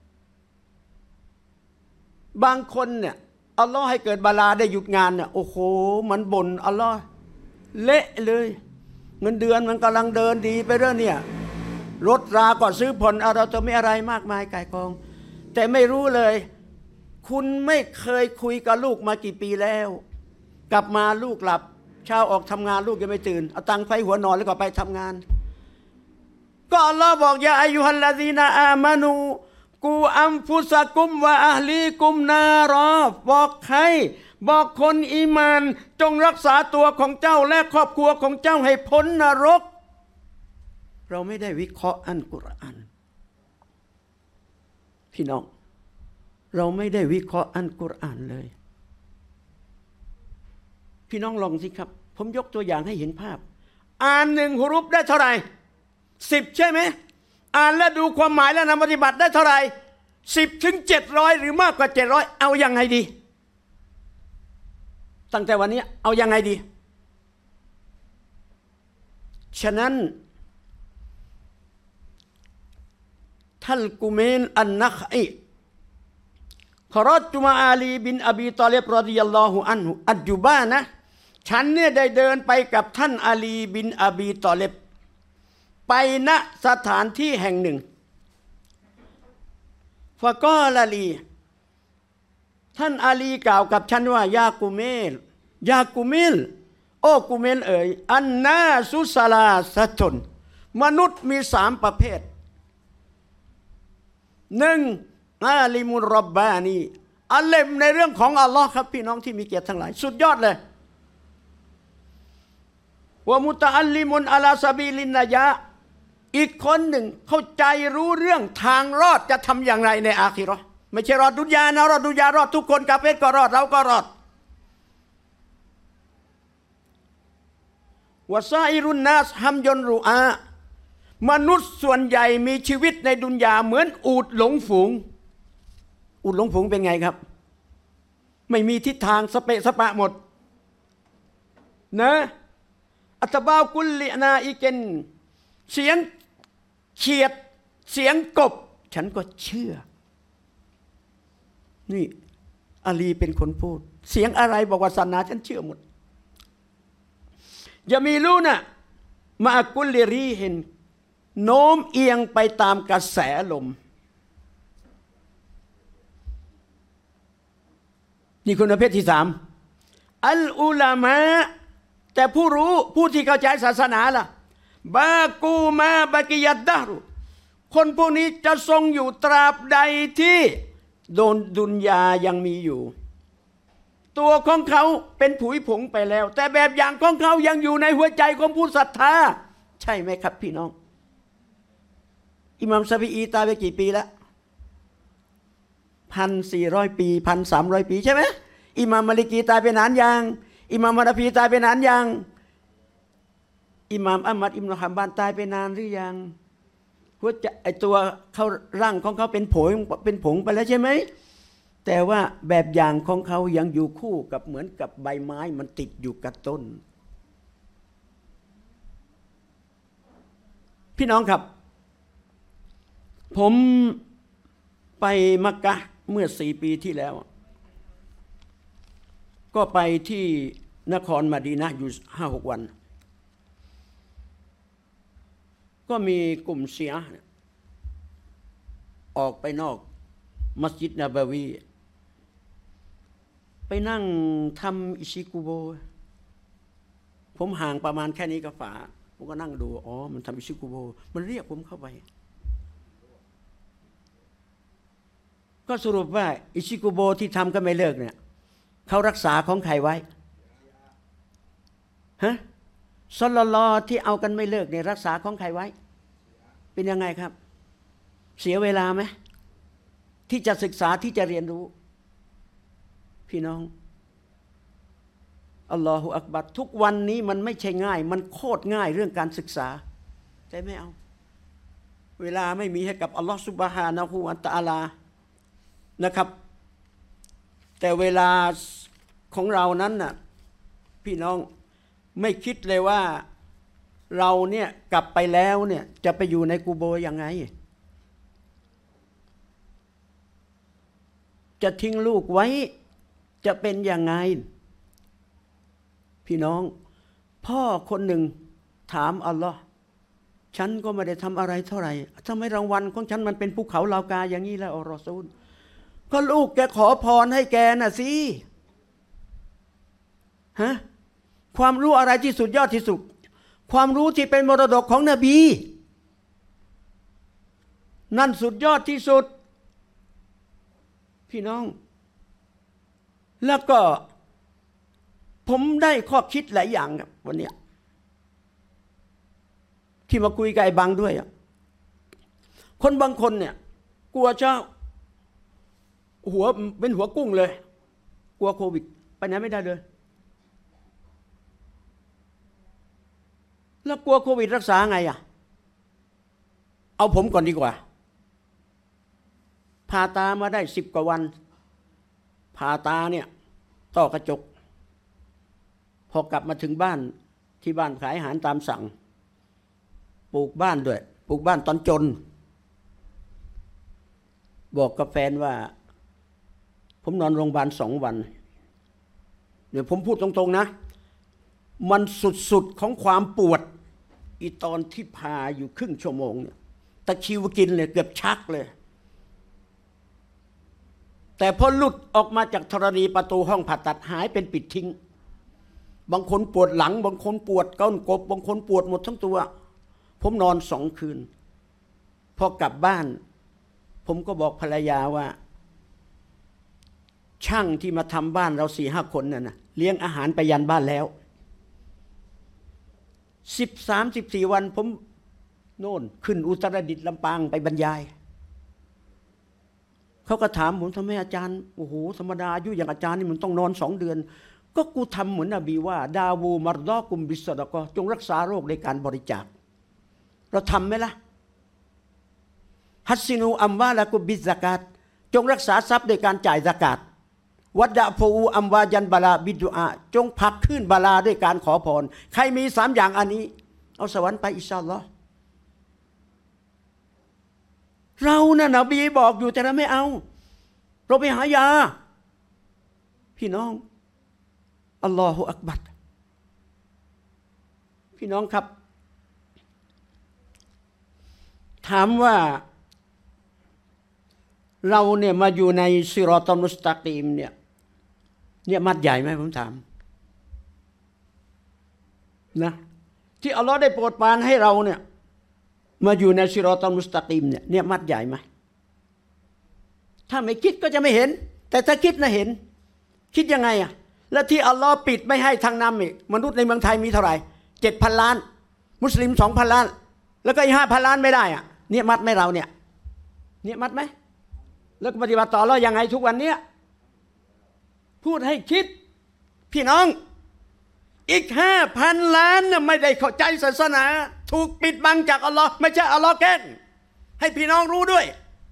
บางคนเนี่ยอัลลอฮ์ให้เกิดบาลาได้หยุดงานเนี่ยโอ้โหมันบ่นอัลลอฮ์เละเลยเงินเดือนมันกำลังเดินดีไปเรื่อยเนี่ยรถราก็ซื้อผ่อนอะไรตัวไม่อะไรมากมายก่ายกองแต่ไม่รู้เลยคุณไม่เคยคุยกับลูกมากี่ปีแล้วกลับมาลูกหลับเช้าออกทำงานลูกยังไม่ตื่นเอาตังค์ไฟหัวนอนแล้วก็ไปทำงานก็อัลลอฮ์บอกยาอายุฮัลลาซีนาอามานูกูอัมฟุสกุมวะอัลลีกุมนารอบอกใครบอกคนอีมานจงรักษาตัวของเจ้าและครอบครัวของเจ้าให้พ้นนรกเราไม่ได้วิเคราะห์อัลกุรอานพี่น้องเราไม่ได้วิเคราะห์อัลกุรอานเลยพี่น้องลองสิครับผมยกตัวอย่างให้เห็นภาพอ่านหนึ่งฮุรุฟได้เท่าไหร่สิบใช่ไหมอ่านแล้วดูความหมายแล้วนำปฏิบัติได้เท่าไหร่สิบถึงเจ็ดร้อยหรือมากกว่าเจ็ดร้อยเอายังไงดีตั้งแต่วันนี้เอายังไงดีฉะนั้นท่านกุเมนอันนักอิขรอจุมาอาลีบินอบีตอเลบรอฎิยัลลอฮุอันฮุอัจจุบานะฉันเนี่ยได้เดินไปกับท่านอาลีบินอบีตอเลบไปณสถานที่แห่งหนึ่งฟะกอลาลีท่านอาลีกล่าวกับฉันว่ายากุเมลยากุเมลโอ้กุเมลเอ๋ยอันนาสุสลาสะชนมนุษย์มีสามประเภทหนึ่งอาลิมุรบบานีอัลเลมในเรื่องของอัลลอฮ์ครับพี่น้องที่มีเกียรติทั้งหลายสุดยอดเลยวะมุตะอัลลิมุนอะลาซาบีลินนะยะอีกคนหนึ่งเข้าใจรู้เรื่องทางรอดจะทำอย่างไรในอาคิเราะห์ไม่ใช่รอดดุนยานะรอดดุนยารอดทุกคนกาเฟรก็รอดเราก็รอดวะซาอิรุนนัสฮัมยนรูอามนุษย์ส่วนใหญ่มีชีวิตในดุนยาเหมือนอูฐหลงฝูงอูฐหลงฝูงเป็นไงครับไม่มีทิศทางสเปะสปะหมดนะอัตบากุลลินาอีเกนเสียงเขียดเสียงกบฉันก็เชื่อนี่อาลีเป็นคนพูดเสียงอะไรบอกว่าศาสนาฉันเชื่อหมดอย่ามีรู้นะมากุลลิรีเห็นโน้มเอียงไปตามกระแสลมนี่คนประเภทที่สามอัลอุลามะแต่ผู้รู้ผู้ที่เข้าใจศาสนาล่ะบากูมาบากิยัดดะรุคนพวกนี้จะทรงอยู่ตราบใดที่โดนดุนยายังมีอยู่ตัวของเขาเป็นผุยผงไปแล้วแต่แบบอย่างของเขายังอยู่ในหัวใจของผู้ศรัทธาใช่ไหมครับพี่น้องอิหม่ามซาฟีอีตายไปกี่ปีแล้วพันสี่ร้อยปีพันสามร้อยปีใช่ไหมอิหม่ามมาลิกีตายไปนานยังอิหม่ามฮานาฟีตายไปนานยังอิหม่ามอัมมัดอิบนุฮัมบัลตายไปนานหรือยังหัวใจไอตัวเขาร่างของเขาเป็นผงเป็นผงไปแล้วใช่ไหมแต่ว่าแบบอย่างของเขายังอยู่คู่กับเหมือนกับใบไม้มันติดอยู่กับต้นพี่น้องครับผมไปมักกะฮ์เมื่อสี่ปีที่แล้วก็ไปที่นครมะดีนะห์อยู่ห้าหกวันก็มีกลุ่มชีอะห์ออกไปนอกมัสยิดนบวีไปนั่งทำอิชิกุโบผผมห่างประมาณแค่นี้กับฝาผมก็นั่งดูอ๋อมันทำอิชิกุโบมันเรียกผมเข้าไปก็สรุปว่าอิชิกุโบที่ทำก็ไม่เลิกเนี่ยเขารักษาของใครไว้ฮะซอลลอที่เอากันไม่เลิกเนี่ยรักษาของใครไว้เป็นยังไงครับเสียเวลาไหมที่จะศึกษาที่จะเรียนรู้พี่น้องอัลลอฮฺอักบัรทุกวันนี้มันไม่ใช่ง่ายมันโคตรง่ายเรื่องการศึกษาแต่ไม่เอาเวลาไม่มีให้กับอัลลอฮฺซุบฮานะฮูวะตะอาลานะครับแต่เวลาของเรานั้นน่ะพี่น้องไม่คิดเลยว่าเราเนี่ยกลับไปแล้วเนี่ยจะไปอยู่ในกูโบยังไงจะทิ้งลูกไว้จะเป็นยังไงพี่น้องพ่อคนหนึ่งถามอัลลอฮ์ฉันก็ไม่ได้ทำอะไรเท่าไหร่ทำไมรางวัลของฉันมันเป็นภูเขาลาวกาอย่างนี้แล้วอัลรอซูลก็ลูกแกขอพรให้แกน่ะสิฮะความรู้อะไรที่สุดยอดที่สุดความรู้ที่เป็นมรดกของนบีนั่นสุดยอดที่สุดพี่น้องแล้วก็ผมได้ข้อคิดหลายอย่างครับวันนี้ที่มาคุยกับไอ้บังด้วยคนบางคนเนี่ยกลัวจะหัวเป็นหัวกุ้งเลยกลัวโควิดไปไหนไม่ได้เลยแล้วกลัวโควิดรักษาไงอ่ะเอาผมก่อนดีกว่าผ่าตามาได้สิบกว่าวันผ่าตาเนี่ยต้อกระจกพอกลับมาถึงบ้านที่บ้านขายอาหารตามสั่งปลูกบ้านด้วยปลูกบ้านตอนจนบอกกับแฟนว่าผมนอนโรงพยาบาลสองวันเดี๋ยวผมพูดตรงๆนะมันสุดๆของความปวดอีตอนที่พาอยู่ครึ่งชั่วโมงเนี่ยตะคริวกินเลยเกือบชักเลยแต่พอหลุดออกมาจากธรณีประตูห้องผ่าตัดหายเป็นปิดทิ้งบางคนปวดหลังบางคนปวดก้นกบบางคนปวดหมดทั้งตัวผมนอนสองคืนพอกลับบ้านผมก็บอกภรรยาว่าช่างที่มาทำบ้านเราสี่ห้าคนน่ะนะเลี้ยงอาหารไปยันบ้านแล้วสิบสามสิบสี่วันผมโน่นขึ้นอุตรดิตถ์ลำปางไปบรรยายเขาก็ถามผมทำไมอาจารย์โอ้โหธรรมดาอายุอย่างอาจารย์นี่มันต้องนอนสองเดือนก็กูทำเหมือนนบีว่าดาวูมารดอกุมบิสดะกอจงรักษาโรคในการบริจาคเราทำไหมล่ะฮัสซินูอัมวาละกุบิซะกาตจงรักษาทรัพย์โดยการจ่ายซะกาตวัดดะฟูอัมวายันบาลาบิดุอาจงพักขึ้นบาลาด้วยการขอพรใครมีสามอย่างอันนี้เอาสวรรค์ไปอินชาอัลลอฮ์เราน่ะนบีบอกอยู่แต่เราไม่เอาเราไปหายาพี่น้องอัลลอฮฺอักบัรพี่น้องครับถามว่าเราเนี่ยมาอยู่ในซิรอตัลมุสตะกีมเนี่ยเนี่ยมัดใหญ่ไหมผมถามนะที่อัลลอฮ์ได้โปรดปรานให้เราเนี่ยมาอยู่ในซิรอตัลมุสตะกีมเนี่ยเนี่ยมัดใหญ่ไหมถ้าไม่คิดก็จะไม่เห็นแต่ถ้าคิดนะเห็นคิดยังไงอ่ะแล้วที่อัลลอฮ์ปิดไม่ให้ทางนำอีกมนุษย์ในเมืองไทยมีเท่าไหร่เจ็ดพันล้านมุสลิมสองพันล้านแล้วก็อีกห้าพันล้านไม่ได้อ่ะเนี่ยมัดไหมเราเนี่ยเนี่ยมัดไหมแล้วปฏิบัติต่ออัลลอฮ์ยังไงทุกวันเนี้ยพูดให้คิดพี่น้องอีกห้าพันล้านน่ะไม่ได้เข้าใจศาสนาถูกปิดบังจากอัลลอฮ์ไม่ใช่อัลลอฮ์แกล้งให้พี่น้องรู้ด้วย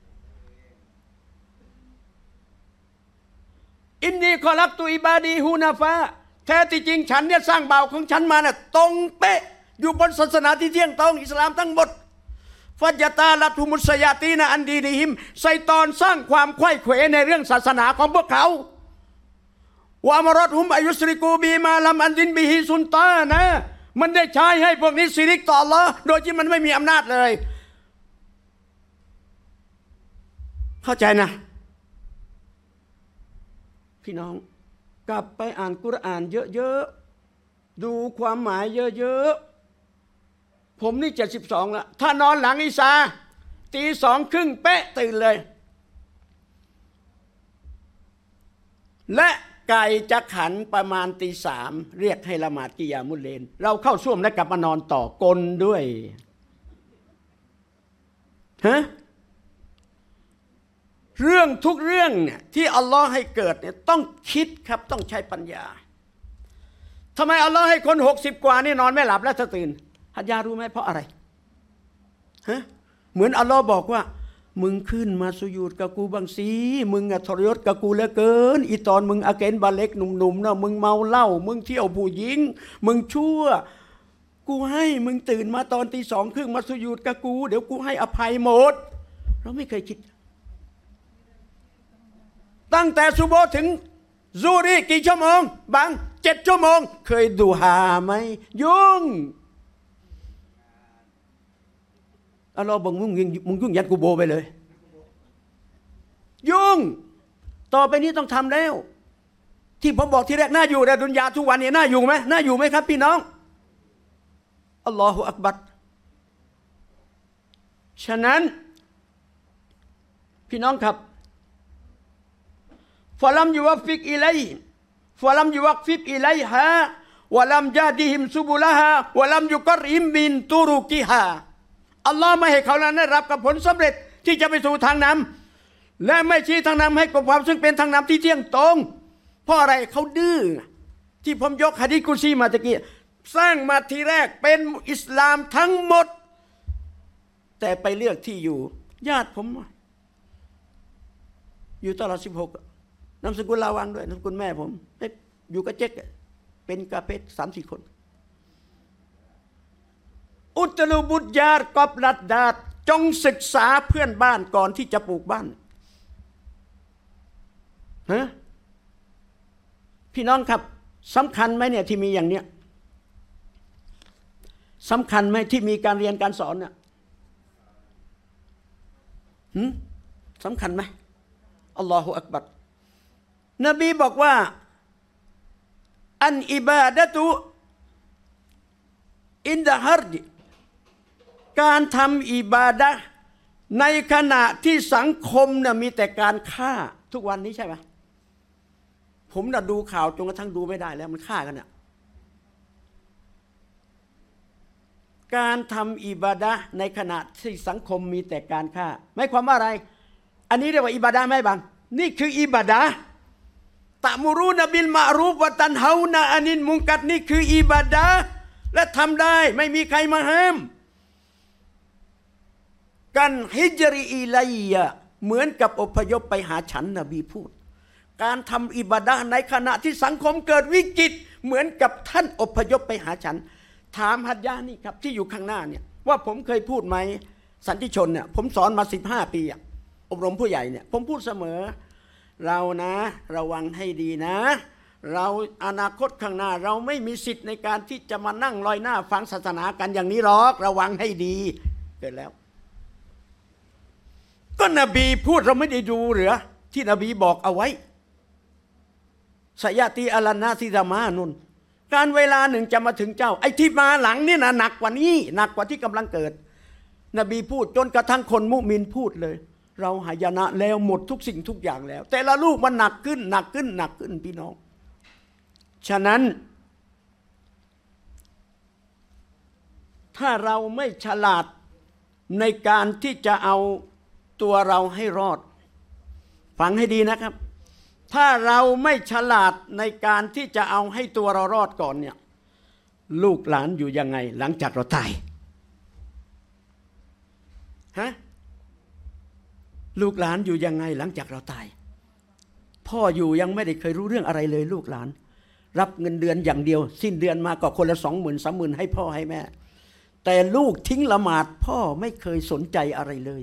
อินนีคอลักตุอิบาดีฮูนาฟาแท้ที่จริงฉันเนี่ยสร้างบ่าวของฉันมาเนี่ยตรงเป๊ะอยู่บนศาสนาที่เที่ยงตรงอิสลามทั้งหมดฟัจตาลัทุมุสยาตีนะอันดีนิฮิมไซตอนสร้างความไขว้เขวในเรื่องศาสนาของพวกเขาวามรดหุมอายุสริกูบีมาลัมอันดินบิฮิซุนตานะมันได้ใช้ให้พวกนี้สิริกต่ออัลเลาะห์โดยที่มันไม่มีอำนาจเลยเข้าใจนะพี่น้องกลับไปอ่านกุรอานเยอะดูความหมายเยอะๆผมนี่เจ็ดสิบสองแล้วถ้านอนหลังอิชาตีสองครึ่งเป๊ะตื่นเลยและไก่จะขันประมาณตีสามเรียกให้ละหมาดกิยามุลเลนเราเข้าส้วมแล้วกลับมานอนต่อกลด้วยฮะเรื่องทุกเรื่องเนี่ยที่อัลลอฮ์ให้เกิดเนี่ยต้องคิดครับต้องใช้ปัญญาทำไมอัลลอฮ์ให้คนหกสิบกว่านี่นอนไม่หลับแล้วตื่นฮัจญารู้ไหมเพราะอะไรฮะเหมือนอัลลอฮ์บอกว่ามึงขึ้นมาสุญูดกับกูบางสิมึงอะทรยศกับกูเหลือเกินอีตอนมึงอาเกนบาเล็กหนุ่มๆนะมึงเมาเหล้ามึงเที่ยวผู้หญิงมึงชั่วกูให้มึงตื่นมาตอนตีสองครึ่งมาสุญูดกับกูเดี๋ยวกูให้อภัยหมดเราไม่เคยคิดตั้งแต่ซุโบถึงซูรีกี่ชั่วโมงบางเจ็ดชั่วโมงเคยดูหาไหมยุ่งอัลลอฮ์บอกมึงมึงยุ่งยัดกูโบไปเลยยุ่งต่อไปนี้ต้องทำแล้วที่ผมบอกที่แรกน่าอยู่ในดุนยาทุกวันนี้น่าอยู่ไหมน่าอยู่ไหมครับพี่น้องอัลลอฮฺอักบัรฉะนั้นพี่น้องครับฟะลัมยุวัฟฟิกอิลัยฟะลัมยุวัฟฟิกอิลัยฮาวะลัมญาดิฮิมซุบุลฮาวะลัมยุกรอิมมินตุรุกิฮาอัลลอฮ์ไม่ให้เขานั้นได้รับกับผลสำเร็จที่จะไปสู่ทางนำและไม่ชี้ทางนำให้กับความซึ่งเป็นทางนำที่เที่ยงตรงเพราะอะไรเขาดื้อที่ผมยกหะดีษกุซีมาตะกี้สร้างมาทีแรกเป็นอิสลามทั้งหมดแต่ไปเลือกที่อยู่ญาติผมอยู่ตลอดสิบหกนามสกุลลาวังด้วยนามสกุลแม่ผมอยู่กับเจ๊กเป็นกาเป็ดสามสี่คนอุตลุบุตยาร์กอบลัดดาดจงศึกษาเพื่อนบ้านก่อนที่จะปลูกบ้านฮะพี่น้องครับสำคัญไหมเนี่ยที่มีอย่างเนี้ยสำคัญไหมที่มีการเรียนการสอนเนี่ยหืมสำคัญไหมอัลลอฮฺอักบัรนบีบอกว่าอันอิบาดะตุอินดะฮัรดิการทำอิบาดะห์ในขณะที่สังคมเนี่ยมีแต่การฆ่าทุกวันนี้ใช่ไหมผมน่ะดูข่าวจนกระทั่งดูไม่ได้แล้วมันฆ่ากันเนี่ยการทำอิบาดะห์ในขณะที่สังคมมีแต่การฆ่าหมายความว่าอะไรอันนี้เรียกว่าอิบาดะห์ไหมบังนี่คืออิบาดะห์ตะมุรูนบิลมะรูฟวะตันเฮานะอานิลมุนกัรนี่คืออิบาดะห์และทำได้ไม่มีใครมาห้ามกันฮิจรีอิลัยยะเหมือนกับอพยพไปหาฉันนบีพูดการทำอิบาดะห์ในขณะที่สังคมเกิดวิกฤตเหมือนกับท่านอพยพไปหาฉันถามฮัจญานี่ครับที่อยู่ข้างหน้าเนี่ยว่าผมเคยพูดไหมสันติชนเนี่ยผมสอนมาสิบห้าปีอะอบรมผู้ใหญ่เนี่ยผมพูดเสมอเรานะระวังให้ดีนะเราอนาคตข้างหน้าเราไม่มีสิทธิ์ในการที่จะมานั่งลอยหน้าฟังศาสนากันอย่างนี้หรอกระวังให้ดีเกิดแล้วก็นบีพูดเราไม่ได้ดูหรือที่นบีบอกเอาไว้สยาตีอัลนาซิดามานุนการเวลาหนึ่งจะมาถึงเจ้าไอ้ที่มาหลังนี่นะหนักกว่านี้หนักกว่าที่กำลังเกิดนบีพูดจนกระทั่งคนมุมินพูดเลยเราหายนะแล้วหมดทุกสิ่งทุกอย่างแล้วแต่ละลูกมันหนักขึ้นหนักขึ้นหนักขึ้นพี่น้องฉะนั้นถ้าเราไม่ฉลาดในการที่จะเอาตัวเราให้รอดฟังให้ดีนะครับถ้าเราไม่ฉลาดในการที่จะเอาให้ตัวเรารอดก่อนเนี่ยลูกหลานอยู่ยังไงหลังจากเราตายฮะลูกหลานอยู่ยังไงหลังจากเราตายพ่ออยู่ยังไม่ได้เคยรู้เรื่องอะไรเลยลูกหลานรับเงินเดือนอย่างเดียวสิ้นเดือนมาก็คนละสองหมื่นสามหมื่นให้พ่อให้แม่แต่ลูกทิ้งละหมาดพ่อไม่เคยสนใจอะไรเลย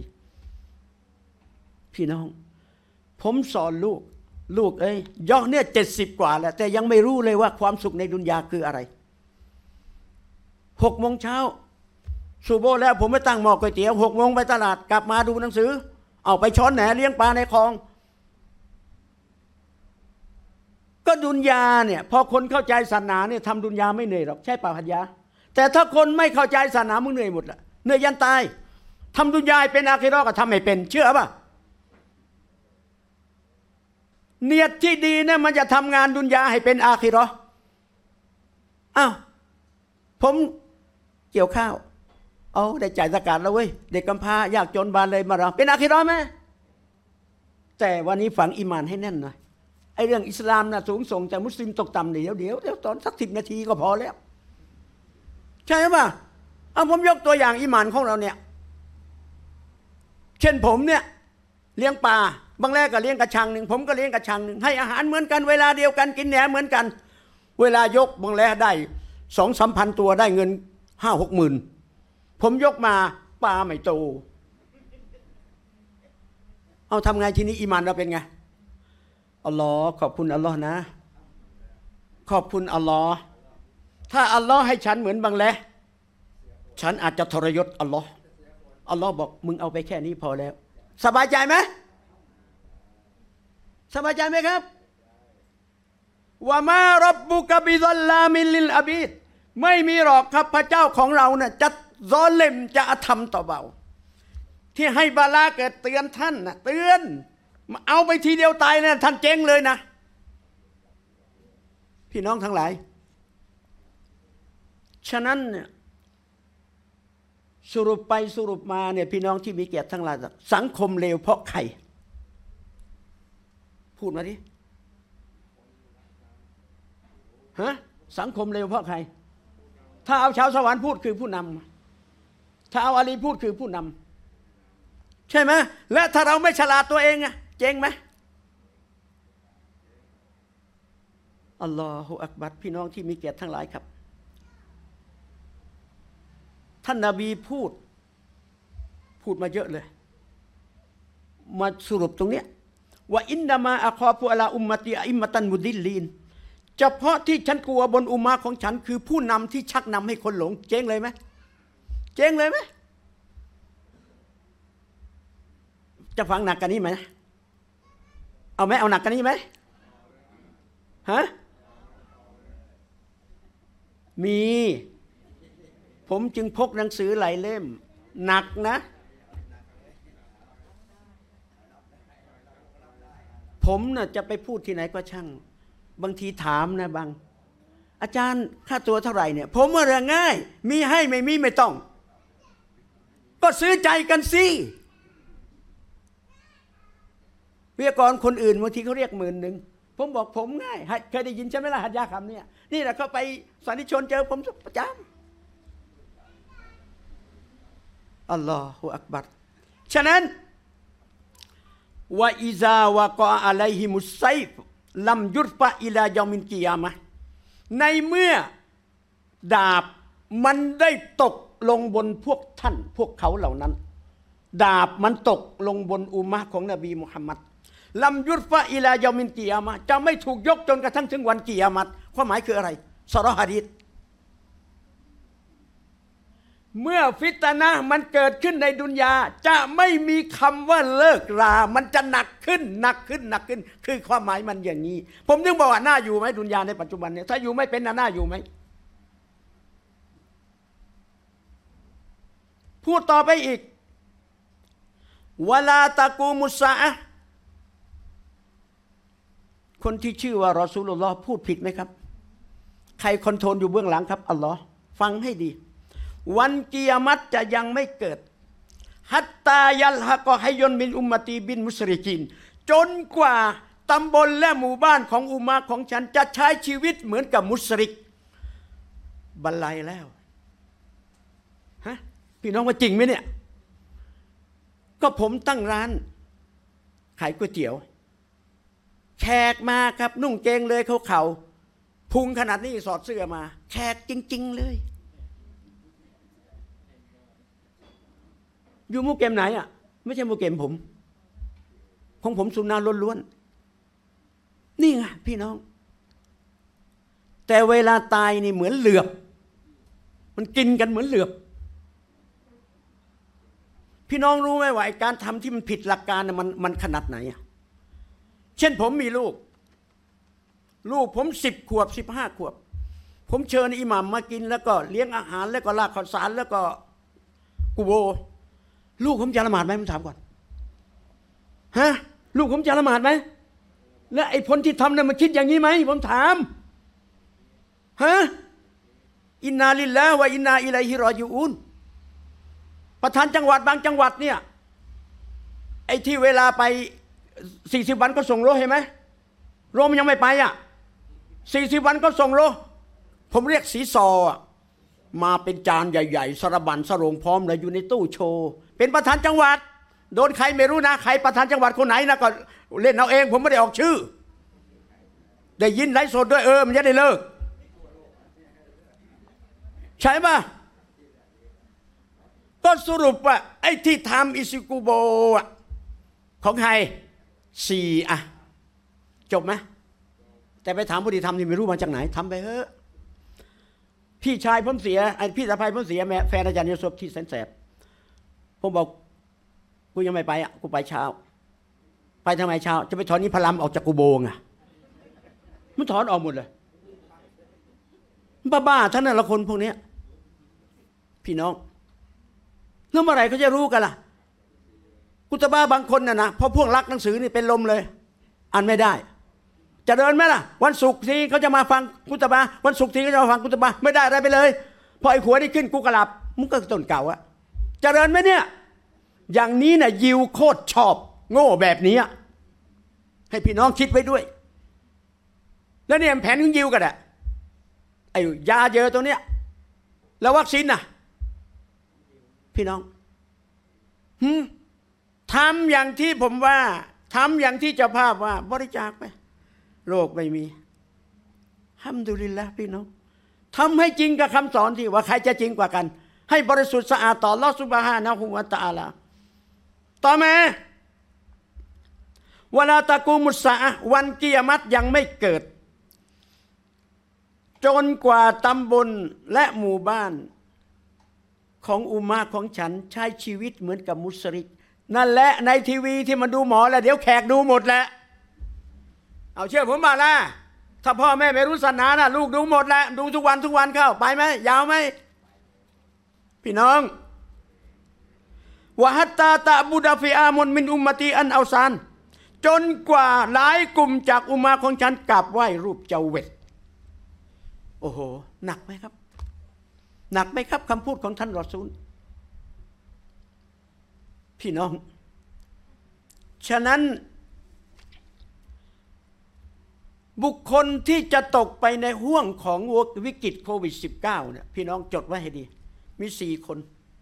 พี่น้องผมสอนลูกลูกเอ้ยย่อเนี่ยเจ็ดสิบกว่าแล้วแต่ยังไม่รู้เลยว่าความสุขในดุนยาคืออะไรหกโมงเช้าซูโบแล้วผมไม่ตั้งหม้อก๋วยเตี๋ยวหกโมงไปตลาดกลับมาดูหนังสือเอาไปช้อนแหนเลี้ยงปลาในคลองก็ดุนยาเนี่ยพอคนเข้าใจศาสนาเนี่ยทำดุนยาไม่เหนื่อยหรอกใช่ป่ะพัญญาแต่ถ้าคนไม่เข้าใจศาสนามึงเหนื่อยหมดละเหนื่อยยันตายทำดุนยาเป็นอาคิเราะห์ก็ทำไม่เป็นเชื่อป่ะเนียดที่ดีเนี่ยมันจะทำงานดุนยาให้เป็นอาคิเราะห์อ้าวผมเกี่ยวข้าวเอาได้จ่ายซะกาตแล้วเว้ยเด็กกำพร้ายากจนบานเลยมาเราเป็นอาคิเราะห์ไหมแต่วันนี้ฝังอีหม่านให้แน่นหน่อยไอ้เรื่องอิสลามนะสูงส่งแต่มุสลิมตกต่ำเดี๋ยวเดี๋ยวเดี๋ยวตอนสักสิบนาทีก็พอแล้วใช่ป่ะเอาผมยกตัวอย่างอีหม่านของเราเนี่ยเช่นผมเนี่ยเลี้ยงปลาบางแรกก็เลี้ยงกระชังหนึ่งผมก็เลี้ยงกระชังหนึ่งให้อาหารเหมือนกันเวลาเดียวกันกินแหนเหมือนกันเวลายกบางแรกได้สองสามพันตัวได้เงินห้าหกหมื่นผมยกมาปลาไม่โตเอาทำไงทีนี้อีหม่านเราเป็นไงอัลลอฮ์ขอบคุณอัลลอฮ์นะขอบคุณอัลลอฮ์ถ้าอัลลอฮ์ให้ฉันเหมือนบางแลฉันอาจจะทรยศอัลลอฮ์อัลลอฮ์บอกมึงเอาไปแค่นี้พอแล้วสบายใจไหมสบายใจไหมครับว่ามาร็อบบุกะบิซัลลามิลลิลอาบีดไม่มีหรอกครับพระเจ้าของเราเนี่ยจะซอลิมจะอธรรมต่อเบาที่ให้บาลาเกิดเตือนท่านนะเตือนเอาไปทีเดียวตายนะท่านเจ๊งเลยนะพี่น้องทั้งหลายฉะนั้นเนี่ยสรุปไปสรุปมาเนี่ยพี่น้องที่มีเกียรติทั้งหลายสังคมเลวเพราะใครพูดมาดิฮะสังคมเลวเพราะใครถ้าเอาชาวสวรรค์พูดคือผู้นำถ้าเอาอาลีพูดคือผู้นำใช่ไหมและถ้าเราไม่ฉลาดตัวเองอะเจ๊งไหมอัลลอฮฺอักบัรพี่น้องที่มีเกียรติทั้งหลายครับท่านนบีพูดพูดมาเยอะเลยมาสรุปตรงเนี้ยว่าอินนามาอัคอฟุอะลาอุมมะติอิมมะตันมุดิลลีนเฉพาะที่ฉันกลัวบนอุมมะของฉันคือผู้นำที่ชักนำให้คนหลงเจ๊งเลยไหมเจ๊งเลยไหมจะฟังหนักกันนี้ไหมเอาไหมเอาหนักกันนี้ไหมฮะมีผมจึงพกหนังสือหลายเล่มหนักนะผมน่ะจะไปพูดที่ไหนก็ช่างบางทีถามนะบางอาจารย์ค่าตัวเท่าไหร่เนี่ยผมว่าเรื่องง่ายมีให้ไม่มีไม่ต้องก็ซื้อใจกันสิวิทยากรคนอื่นบางทีเขาเรียกหมื่นหนึ่งผมบอกผมง่ายเคยได้ยินใช่ไหมล่ะหัดยาคำเนี่ยนี่แหละเขาไปสันนิชนเจอผมประจำอัลลอฮฺอักบัรฉะนั้นว่าอิซาวะกออะลัยฮิมุสไซฟลัมยุรฟะอิลายอมินกิยามะในเมื่อดาบมันได้ตกลงบนพวกท่านพวกเขาเหล่านั้นดาบมันตกลงบนอุมมะของนบีมุฮัมมัดลัมยุรฟะอิลายอมินกิยามะจะไม่ถูกยกจนกระทั่งถึงวันกิยามัตความหมายคืออะไรซอรอฮะดีษเมื่อฟิตนะห์มันเกิดขึ้นในดุนยาจะไม่มีคำว่าเลิกรามันจะหนักขึ้นหนักขึ้นหนักขึ้นคือความหมายมันอย่างนี้ผมจึงบอกว่าน่าอยู่ไหมดุนยาในปัจจุบันเนี่ยถ้าอยู่ไม่เป็นน่าอยู่ไหมพูดต่อไปอีกวะลาตะกูมุสซาอะห์คนที่ชื่อว่ารอซูลุลลอฮ์พูดผิดไหมครับใครคอนโทรลอยู่เบื้องหลังครับอัลลอฮ์ฟังให้ดีวันกิยามัตจะยังไม่เกิดฮัตตายัลฮะกอฮัยยนมินอุมมะตีบินมุสริกินจนกว่าตำบลและหมู่บ้านของอุมมะของฉันจะใช้ชีวิตเหมือนกับมุสริกบรรลัยแล้วฮะพี่น้องว่าจริงไหมเนี่ยก็ผมตั้งร้านขายก๋วยเตี๋ยวแขกมาครับนุ่งเกงเลยเขาเข่าพุงขนาดนี้สอดเสื้อมาแขกจริงๆเลยอยู่มุกเกมไหนอ่ะไม่ใช่มุกเกมผมของผมสุนนะล้วนๆนี่ไงพี่น้องแต่เวลาตายนี่เหมือนเหลือบมันกินกันเหมือนเหลือบพี่น้องรู้ไหมว่าการทำที่มันผิดหลักการมันมันขนาดไหนอ่ะเช่นผมมีลูกลูกผมสิบขวบสิบห้าขวบผมเชิญอิหมัมมากินแล้วก็เลี้ยงอาหารแล้วก็ลากข้าวสารแล้วก็กุโบลูกผมจะละหมาดไหมผมถามก่อนฮะลูกผมจะละหมาดไหมและไอ้คนที่ทำเนี่ยมันคิดอย่างนี้ไหมผมถามฮะอินนาลิลลาห์วะอินนาอิลัยฮิรอญิอูนประธานจังหวัดบางจังหวัดเนี่ยไอ้ที่เวลาไปสี่สิบวันก็ส่งโลเห็นไหมโลมันยังไม่ไปอ่ะสี่สิบวันก็ส่งโลผมเรียกสีซอมาเป็นจานใหญ่ๆสระบันสรงพร้อมเลยอยู่ในตู้โชว์เป็นประธานจังหวัดโดนใครไม่รู้นะใครประธานจังหวัดคนไหนนะก็เล่นเอาเองผมไม่ได้ออกชื่อได้ยินไลฟ์สดด้วยเออมันจะได้เลิกใช่ป่ะก็สรุปว่าไอ้ที่ทำอิซิกุโบของใครสี่อะจบไหมแต่ไปถามผู้ที่ทำที่ไม่รู้มาจากไหนทำไปเถอะพี่ชายผมเสียไอ้พี่สะใภ้ผมเสียแม่แฟนอาจารย์ยศพที่แสนแสบผมบอกกูยังไม่ไปอ่ะกูไปเช้าไปทำไมเช้าจะไปถอนนิพลัมออกจากกูโบงอ่ะมันถอนออกหมดเลยบ้าๆท่านนั่นละคนพวกนี้พี่น้องแล้วเมื่อไหร่เขาจะรู้กันล่ะกุตบ้าบางคนน่ะนะพอพวกรักหนังสือนี่เป็นลมเลยอ่านไม่ได้จะเดินไหมล่ะวันศุกร์ทีเขาจะมาฟังกุตบ้าวันศุกร์ทีเขาจะมาฟังกุตบ้าไม่ได้อะไรไปเลยพอไอ้ขวดนี่ขึ้นกูกระลับมึงก็ต้นเก่าอะจะเดินไหมเนี่ยอย่างนี้น่ะยิวโคตรชอบโง่แบบนี้ให้พี่น้องคิดไว้ด้วยแล้วเนี่ยแผนของยิวกันอะไอ้ยาเยอะตัวเนี้ยแล้ววัคซีนน่ะพี่น้องหืมทำอย่างที่ผมว่าทำอย่างที่เจ้าภาพว่าบริจาคไปโรคไม่มีฮัมดุลิลละห์พี่น้องทำให้จริงกับคำสอนที่ว่าใครจะจริงกว่ากันให้บริสุทธิ์สะอาดต่ออัลเลาะห์ซุบฮานะฮูวะตะอาลาต่อมาวะลาตะกูมุสซะอะห์วันกิยามะฮ์ยังไม่เกิดจนกว่าตำบลและหมู่บ้านของอุมมะของฉันใช้ชีวิตเหมือนกับมุสลิมนั่นแหละในทีวีที่มันดูหมอแล้วเดี๋ยวแขกดูหมดแหละเอาเชื่อผมมาละถ้าพ่อแม่ไม่รู้ศาสนานะลูกดูหมดแหละดูทุกวันทุกวันเข้าไปไหมยาวไหมพี่น้องวะฮัตตาตะบุดาฟิอามุนมินอุมมะตีอันเอาซานจนกว่าหลายกลุ่มจากอุมมะของฉันกราบไหว้รูปเจาเวตโอ้โหหนักไหมครับหนักไหมครับคำพูดของท่านรอซูลพี่น้องฉะนั้นบุคคลที่จะตกไปในห่วงของวิกฤตโควิด สิบเก้า เนี่ยพี่น้องจดไว้ให้ดีมีสี่คน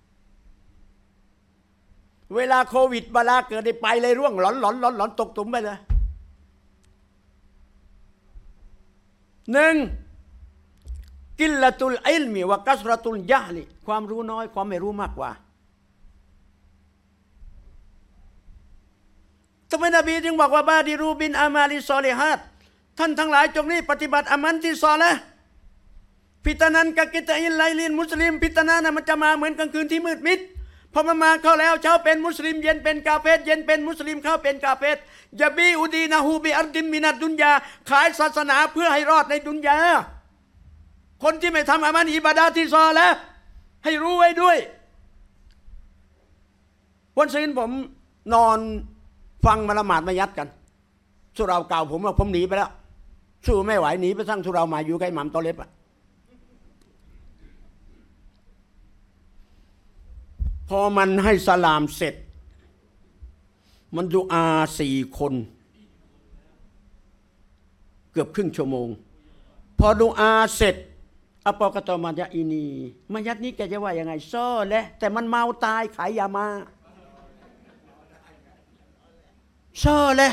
เวลาโควิดบาลาเกิดได้ไปเลยร่วงหลอนหลอนหลอนหลอนตกตุ่มไปเลยหนึ่งกิลละตุลอิลมีวะกัสรตุลยะลิความรู้น้อยความไม่รู้มากกว่าทำไมนบีจึงบอกว่าบาดิรูบินอามาลิซอลิฮัตท่านทั้งหลายจงนี้ปฏิบัติอามันที่ซอละห์ฟิตนันกะกิตะอิลไลลินมุสลิมฟิตนานะมันจะมาเหมือนกลางคืนที่มืดมิดพอมันมาเข้าแล้วเช้าเป็นมุสลิมเย็นเป็นกาเฟรเย็นเป็นมุสลิมเข้าเป็นกาเฟรยะบีอุดีนะฮูบิอัรดิมมินัดดุนยาขายศาสนาเพื่อให้รอดในดุนยาคนที่ไม่ทำอามันอิบาดะห์ที่ซอละห์ให้รู้ไว้ด้วยวันศีลผมนอนฟังมาละหมาดมายัดกันสุเราเก่าผมว่าผมหนีไปแล้วสู้ไม่ไหวหนีไปสร้างสุเรามาอยู่ใกล้หม่ำตอเล็บอะพอมันให้สลามเสร็จมันดุอาสี่คนเกือบครึ่งชั่วโมงพอดุอาเสร็จอปกตมายะอินีมายัดนี้แกจะว่ายังไงซ้อและแต่มันเมาตายขายยามาซ้อและ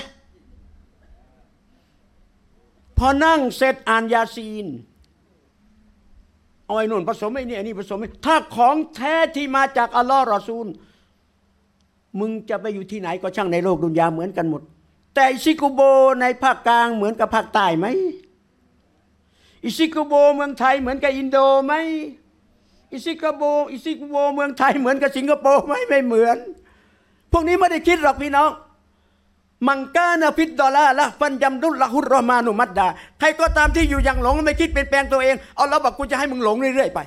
พอนั่งเสร็จอ่านยาซีนเอาไอ้นู่นผสมไอ้นี่ไอ้นี่ผสมไอ้ถ้าของแท้ที่มาจากอัลลอฮ์รอซูลมึงจะไปอยู่ที่ไหนก็ช่างในโลกดุนยาเหมือนกันหมดแต่อิซิกุโบในภาคกลางเหมือนกับภาคใต้ไหมอิซิกุโบเมืองไทยเหมือนกับอินโดไหมอิซิกุโบอิซิกุโบเมืองไทยเหมือนกับสิงคโปร์ไหมไม่เหมือนพวกนี้ไม่ได้คิดหรอกพี่น้องมังกานะฟิดดอลาละฟันยำดุลละฮุรรอมานุมัดดาใครก็ตามที่อยู่อย่างหลงไม่คิดเปลี่ยนแปลงตัวเองเอาเราบอกกูจะให้มึงหลงเรื่อยๆไป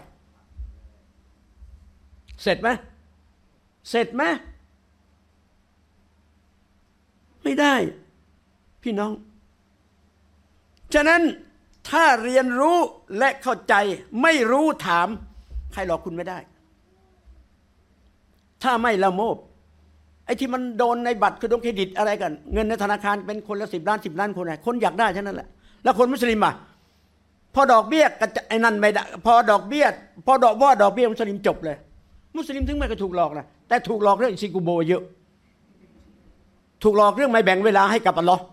เสร็จไหมเสร็จไหมไม่ได้พี่น้องฉะนั้นถ้าเรียนรู้และเข้าใจไม่รู้ถามใครหลอกคุณไม่ได้ถ้าไม่ละโมบไอ้ที่มันโดนในบัตรคือดงเครดิตอะไรกันเงินในธนาคารเป็นคนละสิบล้านสิบล้านคนไหนคนอยากได้เท่านั้นแหละแล้วคนมุสลิมอ่ะพอดอกเบี้ยกับไอ้นั่นไม่ได้พอดอกเบี้ยพอดอกว่าดอกเบี้ยมุสลิมจบเลยมุสลิมถึงไม่ก็ถูกหลอกนะแต่ถูกหลอกเรื่องซิกูโบเยอะถูกหลอกเรื่องไม่แบ่งเวลาให้กับอัลลอฮ์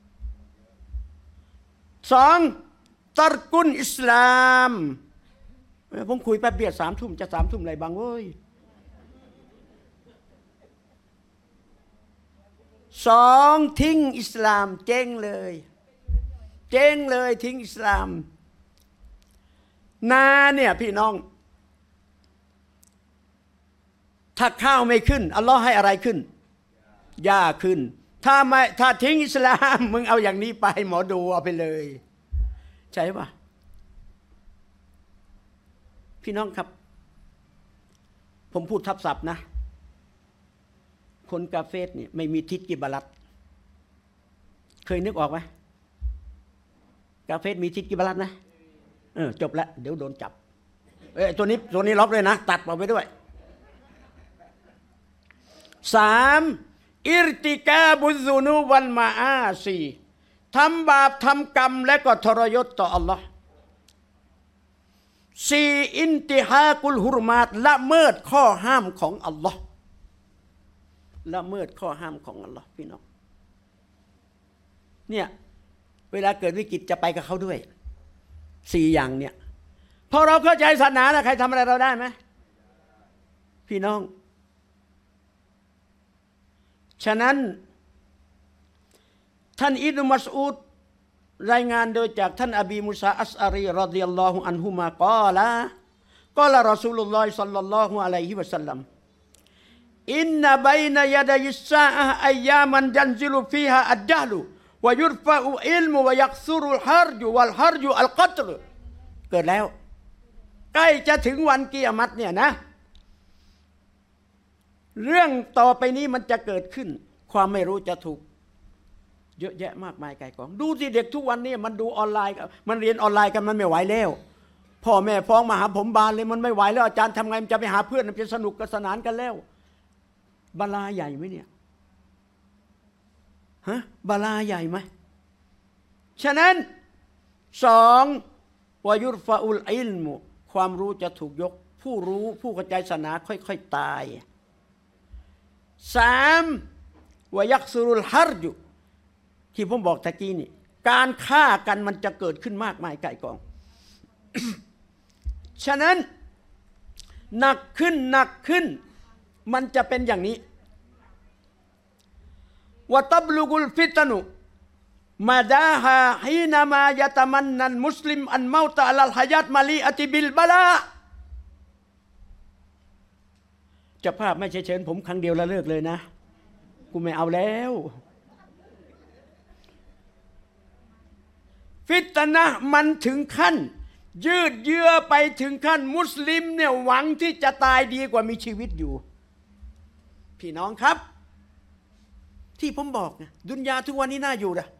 สองตัรกุนอิสลามผมคุยแป๊บเดียวสามทุ่มจะสามทุ่มอะไรบางเว้ยสองทิ้งอิสลามเจ๊งเลยเจ๊งเลยทิ้งอิสลามนาเนี่ยพี่น้องถ้าข้าวไม่ขึ้นอัลลอฮ์ให้อะไรขึ้นหญ้าขึ้นถ้าไม่ถ้าทิ้งอิสลามมึงเอาอย่างนี้ไปหมอดูเอาไปเลยใช่ปะพี่น้องครับผมพูดทับศัพท์นะคนกาเฟสเนี่ยไม่มีทิศกิบาลัตเคยนึกออกไหมกาเฟสมีทิศกิบาลัตนะเออจบแล้วเดี๋ยวโดนจับเอ้ยตัวนี้ตัวนี้ล็อกเลยนะตัดออกไปด้วยสามอิรติกาบุซุนูวันมาอาซีทำบาปทำกรรมและก็ทรยศต่ออัลลอฮ์สี่อินติฮากุลฮุรมาตละเมิดข้อห้ามของอัลลอฮ์ละเมิดข้อห้ามของอัลลอฮ์พี่น้องเนี่ยเวลาเกิดวิกฤตจะไปกับเขาด้วยสี่อย่างเนี่ยพอเราเข้าใจศาสนานะใครทำอะไรเราได้ไหมพี่น้องฉะนั้นท่านอิบนุมัสอูดรายงานโดยจากท่านอบีมุซาอัชอารีรอฎิยัลลอฮุอันฮุมากล่าวกล่าวรอซูลุลลอฮิศ็อลลัลลอฮุอะลัยฮิวะซัลลัมอินนะบัยนะยะดัยิสซาอะฮ์อัยยามันยันซิลุฟีฮาอัดญะลุวะยุรฟะอุอิลมุวะยักซุรุลฮัรจุวัลฮัรจุอัลกัตลเกิดแล้วใกล้จะถึงวันกิยามัตเนี่ยนะเรื่องต่อไปนี้มันจะเกิดขึ้นความไม่รู้จะถูกเยอะแยะมากมายไกลกองดูสิเด็กทุกวันนี้มันดูออนไลน์มันเรียนออนไลน์กันมันไม่ไหวแล้วพ่อแม่ฟ้องมาหาผมบานเลยมันไม่ไหวแล้วอาจารย์ทำไงมันจะไปหาเพื่อนมันจะสนุกกันสนานกันแล้วบาลาใหญ่ไหมเนี่ยฮะบาลาใหญ่ไหมฉะนั้นสองวายุรฟาอุลอิลมุความรู้จะถูกยกผู้รู้ผู้เข้าใจศาสนาค่อยๆตายสามวายักซุรุลฮัรจุที่ผมบอกตะกี้นี่การฆ่ากันมันจะเกิดขึ้นมากมายไก่กอง ฉะนั้นหนักขึ้นหนักขึ้นมันจะเป็นอย่างนี้วะตับลุกุลฟิตนุมาดาฮาฮีนามายะตะมันนันมุสลิมอันเมาตะอัลฮะยัตมาลีอติบิลบะลาเจ้าภาพไม่ใช่เชิญผมครั้งเดียวแล้วเลิกเลยนะกูไม่เอาแล้วฟิตนะห์มันถึงขั้นยืดเยื้อไปถึงขั้นมุสลิมเนี่ยหวังที่จะตายดีกว่ามีชีวิตอยู่พี่น้องครับที่ผมบอกนะดุนยาทุกวันนี้น่าอยู่นะ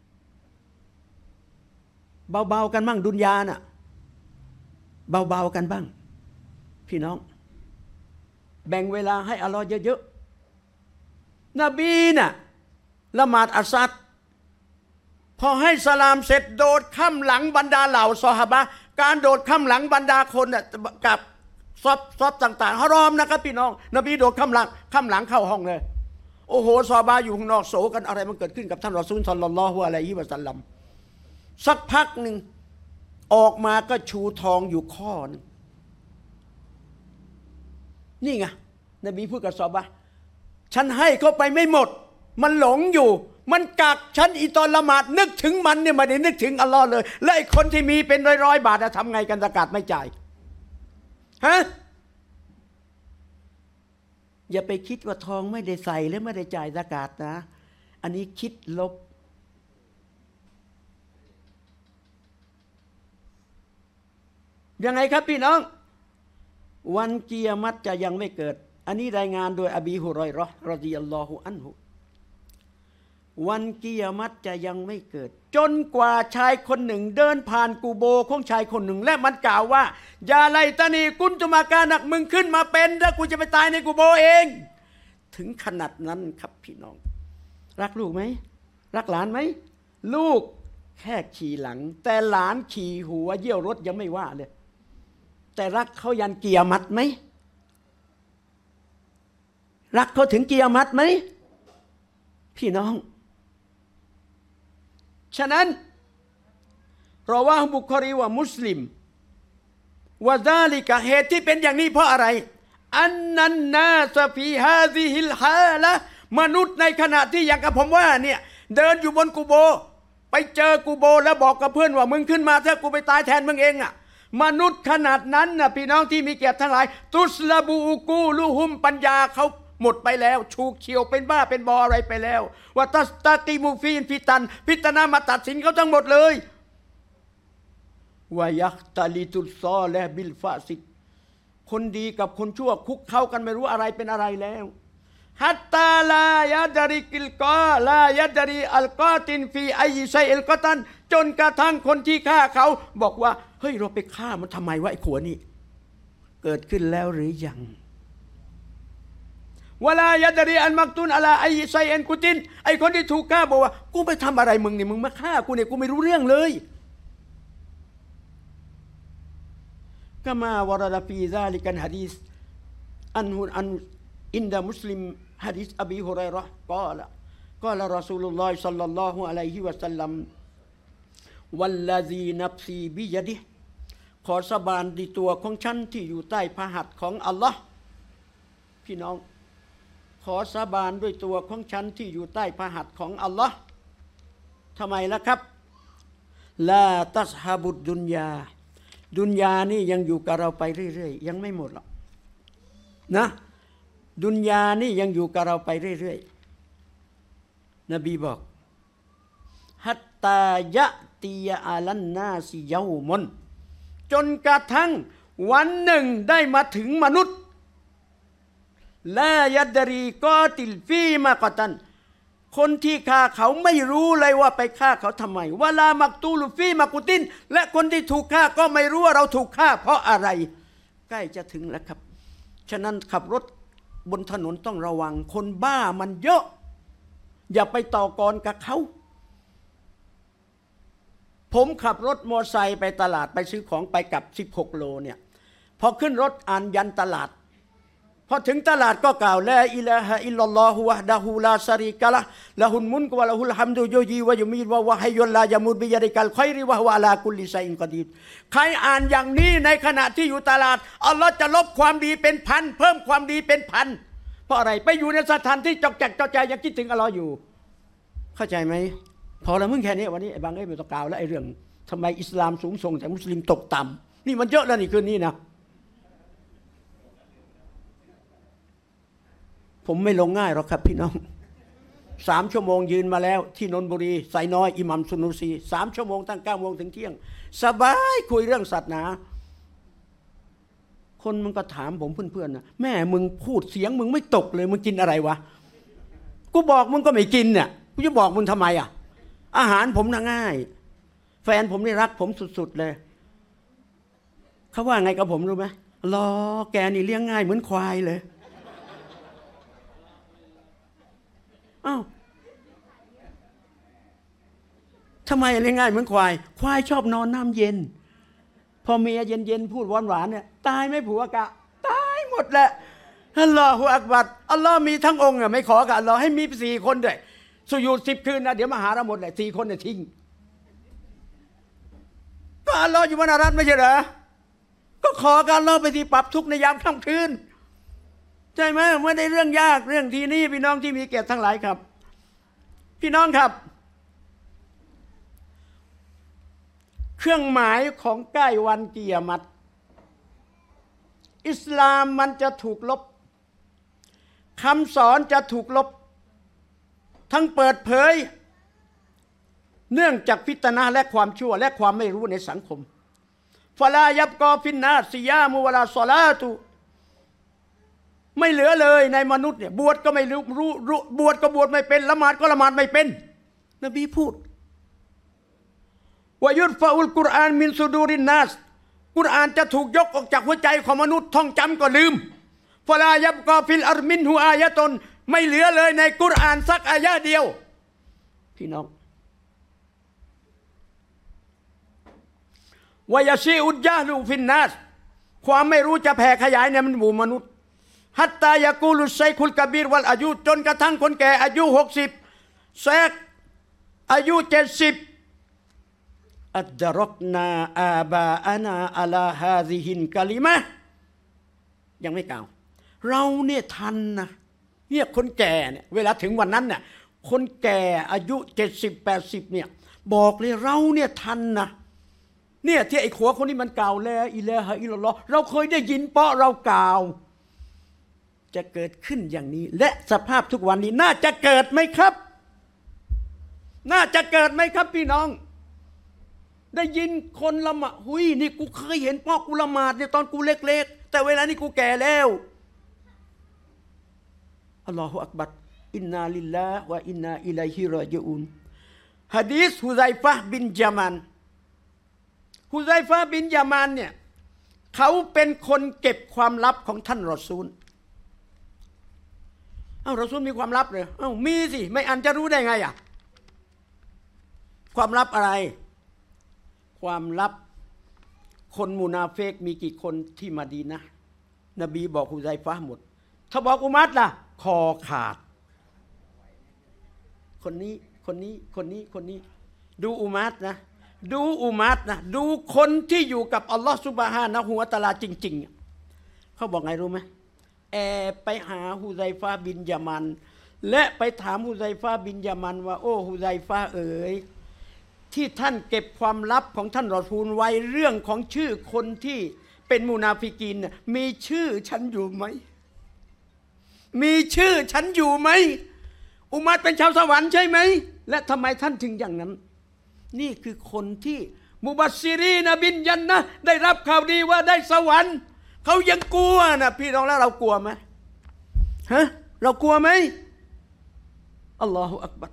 เบาๆกันบ้างดุนยาน่ะเบาๆกันบ้างพี่น้องแบ่งเวลาให้อัลลอฮ์เยอะๆนบีน่ะละหมาดอัสซัดพอให้สลามเสร็จโดดข้ามหลังบรรดาเหล่าซอฮาบะห์การโดดข้ามหลังบรรดาคนน่ะกับซอบซอบต่างๆฮารอมนะครับพี่น้องนบีโดดข้ามหลังข้ามหลังเข้าห้องเลยโอ้โหซอฮาบะห์อยู่ข้างนอกโศกันอะไรมันเกิดขึ้นกับท่านรอซูลศ็อลลัลลอฮุอะลัยฮิวะซัลลัมสักพักหนึ่งออกมาก็ชูทองอยู่ข้อนึงนี่ไงนบีพูดกับซอฮาบะห์ฉันให้เขาไปไม่หมดมันหลงอยู่มันกักฉันอีตอนละหมาดนึกถึงมันเนี่ยไม่ได้นึกถึงอัลลอฮ์เลยและไอ้คนที่มีเป็นร้อยๆบาทจะทำไงกันซะกาตไม่จ่ายฮะอย่าไปคิดว่าทองไม่ได้ใส่และไม่ได้จ่ายซะกาตนะอันนี้คิดลบยังไงครับพี่น้องวันกิยามัตจะยังไม่เกิดอันนี้รายงานโดยอบีฮุรอยเราะห์รอฎิยัลลอฮุอันฮุวันกิยามัตจะยังไม่เกิดจนกว่าชายคนหนึ่งเดินผ่านกูโบของชายคนหนึ่งและมันกล่าวว่ายาไลตานีกุนตุมาการนักมึงขึ้นมาเป็นแล้วกูจะไปตายในกูโบเองถึงขนาดนั้นครับพี่น้องรักลูกไหมรักหลานไหมลูกแค่ขี่หลังแต่หลานขี่หัวเยี่ยวรถยังไม่ว่าเลยแต่รักเขายันกิยามัตไหมรักเขาถึงกิยามัตไหมพี่น้องฉะนั้นรอว่าบุคอรีว่ามุสลิมวะซาลิกะเหตุที่เป็นอย่างนี้เพราะอะไรอันนันนาสฟีฮาซิฮิลฮาละมนุษย์ในขณะที่อย่างกับผมว่าเนี่ยเดินอยู่บนกูโบไปเจอกูโบแล้วบอกกับเพื่อนว่ามึงขึ้นมาถ้ากูไปตายแทนมึงเองอ่ะมนุษย์ขนาดนั้นน่ะพี่น้องที่มีเกียรติทั้งหลายตุสลาบูกูลูฮุมปัญญาเขาหมดไปแล้วชูกเฉียวเป็นบ้าเป็นบออะไรไปแล้วว่าตัสตาติมูฟีนพิตันพิจารณามาตัดสินเขาทั้งหมดเลยวายักตาลิตุลซอและบิลฟาซิกคนดีกับคนชั่วคุกเข้ากันไม่รู้อะไรเป็นอะไรแล้วฮัตตาลายาดาริกิลกอลายาดาริอัลกอตินฟีไอไซเอลกอตันจนกระทั่งคนที่ฆ่าเขาบอกว่าเฮ้ยเราไปฆ่ามันทำไมวะไอ้ขวนี่เกิดขึ้นแล้วหรือยังวลายาดารีอันมักตุนอะลาไอไซเอ็นกุตินไอคนที่ถูกฆ่าบอกว่ากูไปทำอะไรมึงเนี่ยมึงมาฆ่ากูเนี่ยกูไม่รู้เรื่องเลยก็มาวรดฟีซาลิกันหะดีษอันฮุนอันอินดะมุสลิมหะดีษอบีฮุรอยเราะห์กล่าวกล่าวรอซูลุลลอฮิศ็อลลัลลอฮุอะลัยฮิวะซัลลัมวัลลซีนัฟซีบิยะดิขอสาบานในตัวของฉันที่อยู่ใต้พระหัตถ์ของอัลลอฮ์พี่น้องขอสาบานด้วยตัวของฉันที่อยู่ใต้พระหัตถ์ของอัลลอฮ์ทำไมล่ะครับลาตัสฮาบุดดุนยาดุนยานี่ยังอยู่กับเราไปเรื่อยๆยังไม่หมดหรอกนะดุนยานี่ยังอยู่กับเราไปเรื่อยๆนบีบอกฮัตตายะตียะอาลันนาซิยามุนจนกระทั่งวันหนึ่งได้มาถึงมนุษย์ลายัดดรีกอติลฟีมากตันคนที่ฆ่าเขาไม่รู้เลยว่าไปฆ่าเขาทำไมวะลามักตูลุฟีมากุตินและคนที่ถูกฆ่าก็ไม่รู้ว่าเราถูกฆ่าเพราะอะไรใกล้จะถึงแล้วครับฉะนั้นขับรถบนถนนต้องระวังคนบ้ามันเยอะอย่าไปต่อกรกับเขาผมขับรถมอเตอร์ไซค์ไปตลาดไปซื้อของไปกลับสิบหกโลเนี่ยพอขึ้นรถอ่านยันตลาดพอถึงตลาดก็กล่าวลาอิลาฮะอิลลัลลอฮุวะฮ์ดะฮูลาชะรีกะละห์ละฮุลมุลกุวะละฮุลฮัมดุยุยีวะยุมีตวะวะฮัยยุลลายะมุตบิยะดิกัลค็อยริวะฮุวะอะลากุลิชัยอินกอดีรใครอ่านอย่างนี้ในขณะที่อยู่ตลาดอัลลอฮ์จะลบความดีเป็นพันเพิ่มความดีเป็นพันเพราะอะไรไปอยู่ในสถานที่จอกแจกจอกใจยังคิดถึงอัลลอฮ์อยู่เข้าใจไหมพอแล้วมึงแค่นี้วันนี้ไอ้บางเอ้ยไม่ต้องกล่าวแล้วไอ้เรื่องทำไมอิสลามสูงส่งแต่มุสลิมตกต่ำนี่มันเยอะแล้วนี่คืนนี้นะผมไม่ลงง่ายหรอกครับพี่น้องสามชั่วโมงยืนมาแล้วที่นนทบุรีไซน้อยอิหมัมซุนูซีสามชั่วโมงตั้งเก้าโมงถึงเที่ยงสบายคุยเรื่องศาสนาคนมันก็ถามผมเพื่อนๆนะแม่มึงพูดเสียงมึงไม่ตกเลยมึงกินอะไรวะกูบอกมึงก็ไม่กินเนี่ยกูจะบอกมึงทำไมอ่ะอาหารผมน่ะง่ายแฟนผมนี่รักผมสุดๆเลยเขาว่าไงกับผมรู้ไหมรอแกนี่เลี้ยงง่ายเหมือนควายเลยอ้าวทำไมเลี้ยงง่ายเหมือนควายควายชอบนอนน้ำเย็นพอเมียเย็นๆพูดหวานๆเนี่ยตายไม่ผัวกะตายหมดแหละอัลลอฮฺอักบัรอัลลอฮ์มีทั้งองค์อ่ะไม่ขอกับอัลลอฮ์ให้มีสี่คนด้วยสุญูดสิบคืนนะเดี๋ยวมาหาเราหมดเลยสี่คนเนี่ยทิ้งก็อัลลอฮ์อยู่บนอารัชไม่ใช่เหรอก็ขอกับอัลลอฮ์ไปที่ปรับทุกข์ในยามค่ำคืนใช่ไหมไม่ได้เรื่องยากเรื่องทีนี้พี่น้องที่มีเกียรติทั้งหลายครับพี่น้องครับเครื่องหมายของใกล้วันกิยามะฮ์อิสลามมันจะถูกลบคำสอนจะถูกลบทั้งเปิดเผยเนื่องจากฟิตนะห์และความชั่วและความไม่รู้ในสังคมฟะลายับกอฟินนาซิยามุวะลาศอลาตุไม่เหลือเลยในมนุษย์เนี่ยบวชก็ไม่รู้รู้รู้บวชก็บวชไม่เป็นละหมาดก็ละหมาดไม่เป็นนบีพูดวะยุรฟะอุลกุรอานมินซุดูรินนัสกุรอานจะถูกยกออกจากหัวใจของมนุษย์ท่องจำก็ลืมฟะลายับกอฟิลอัรมินฮูอายะตนไม่เหลือเลยในกุรอานสักอายะเดียวพี่น้องวะยะชีอุจญาลูฟินนัสความไม่รู้จะแผ่ขยายในหมู่มนุษย์ฮัตตายะกูลุไซคุลกะบีรวัลอายุจนกระทั่งคนแก่อายุหกสิบแซกอายุเจ็ดสิบอัดรกนาอาบาอานาอัลาฮาซิฮินกะลิมะยังไม่กล่าวเราเนี่ยทันนะเนี่ยคนแก่เนี่ยเวลาถึงวันนั้นเนี่ยคนแก่อายุเจ็ดสิบแปดสิบเนี่ยบอกเลยเราเนี่ยทันนะเนี่ยที่ไอ้ขัวคนนี้มันกล่าวแล้วอิลาฮะอิลลัลลอฮ์เราเคยได้ยินเพราะเรากล่าวจะเกิดขึ้นอย่างนี้และสภาพทุกวันนี้น่าจะเกิดไหมครับน่าจะเกิดไหมครับพี่น้องได้ยินคนละหมาดหุยนี่กูเคยเห็นพ่อกูละหมาดเนี่ยตอนกูเล็กๆแต่เวลานี้กูแก่แล้วอัลลอฮฺอักบัรอินนาลิลลาห์วะอินนาอิลัยฮิรอญิอูนหะดีษฮุซัยฟะห์บินยะมันฮุซัยฟะห์บินยะมันเนี่ยเขาเป็นคนเก็บความลับของท่านรอซูลเอ้ารอซูลมีความลับเลยเอ้ามีสิไม่อันจะรู้ได้ไงอ่ะความลับอะไรความลับคนมุนาเฟกมีกี่คนที่มะดีนะห์นบีบอกฮุซัยฟะห์หมดถ้าบอกอุมัรล่ะคอขาดคนนี้คนนี้คนนี้คนนี้ดูอุมัรนะดูอุมัรนะดูคนที่อยู่กับอัลลอฮฺซุบฮานะฮูวะตะอาลาจริงๆเขาบอกไงรู้ไหมแอบไปหาฮุซัยฟะห์บินยะมันและไปถามฮุซัยฟะห์บินยะมันว่าโอ้ฮุซัยฟะห์เอ๋ยที่ท่านเก็บความลับของท่านรอซูลไว้เรื่องของชื่อคนที่เป็นมุนาฟิกีนมีชื่อฉันอยู่ไหมมีชื่อฉันอยู่ไหมอุมัรเป็นชาวสวรรค์ใช่ไหมและทำไมท่านถึงอย่างนั้นนี่คือคนที่มุบัสซิรีนบินยันนะได้รับข่าวดีว่าได้สวรรค์เขายังกลัวนะพี่น้องแล้วเรากลัวไหมฮะเรากลัวไหมอัลลอฮฺอักบัร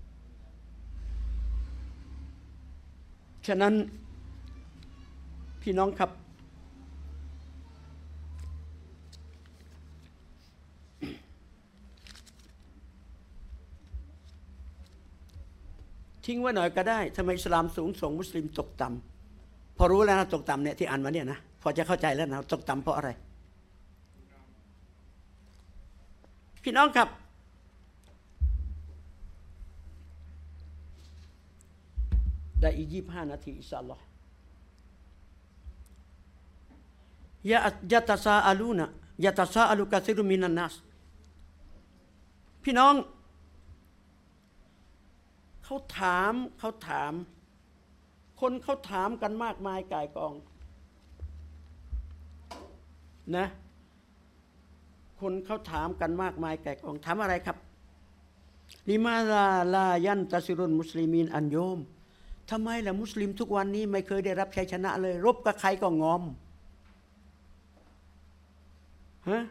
ฉะนั้นพี่น้องครับทิ้งไว้หน่อยก็ได้ทำไมอิสลามสูงส่งมุสลิมตกต่ำพอรู้แล้วนะตกต่ำเนี่ยที่อ่านมาเนี่ยนะพอจะเข้าใจแล้วนะตกต่ำเพราะอะไรพี่น้องครับได้อีกยี่สิบห้านาทีอินชาอัลลอฮ์ยะยะตะซาอาลูนะยะตะซาอาลูกะซิรุมินันนัสพี่น้องเขาถามเขาถามคนเขาถามกันมากมายก่ายกองนะคนเขาถามกันมากมายก่ายกองถามอะไรครับลิมาลาลายันตัซิรุนมุสลิมีนอันโยมทำไมล่ะมุสลิมทุกวันนี้ไม่เคยได้รับชัยชนะเลยรบกับใครก็งอมฮะ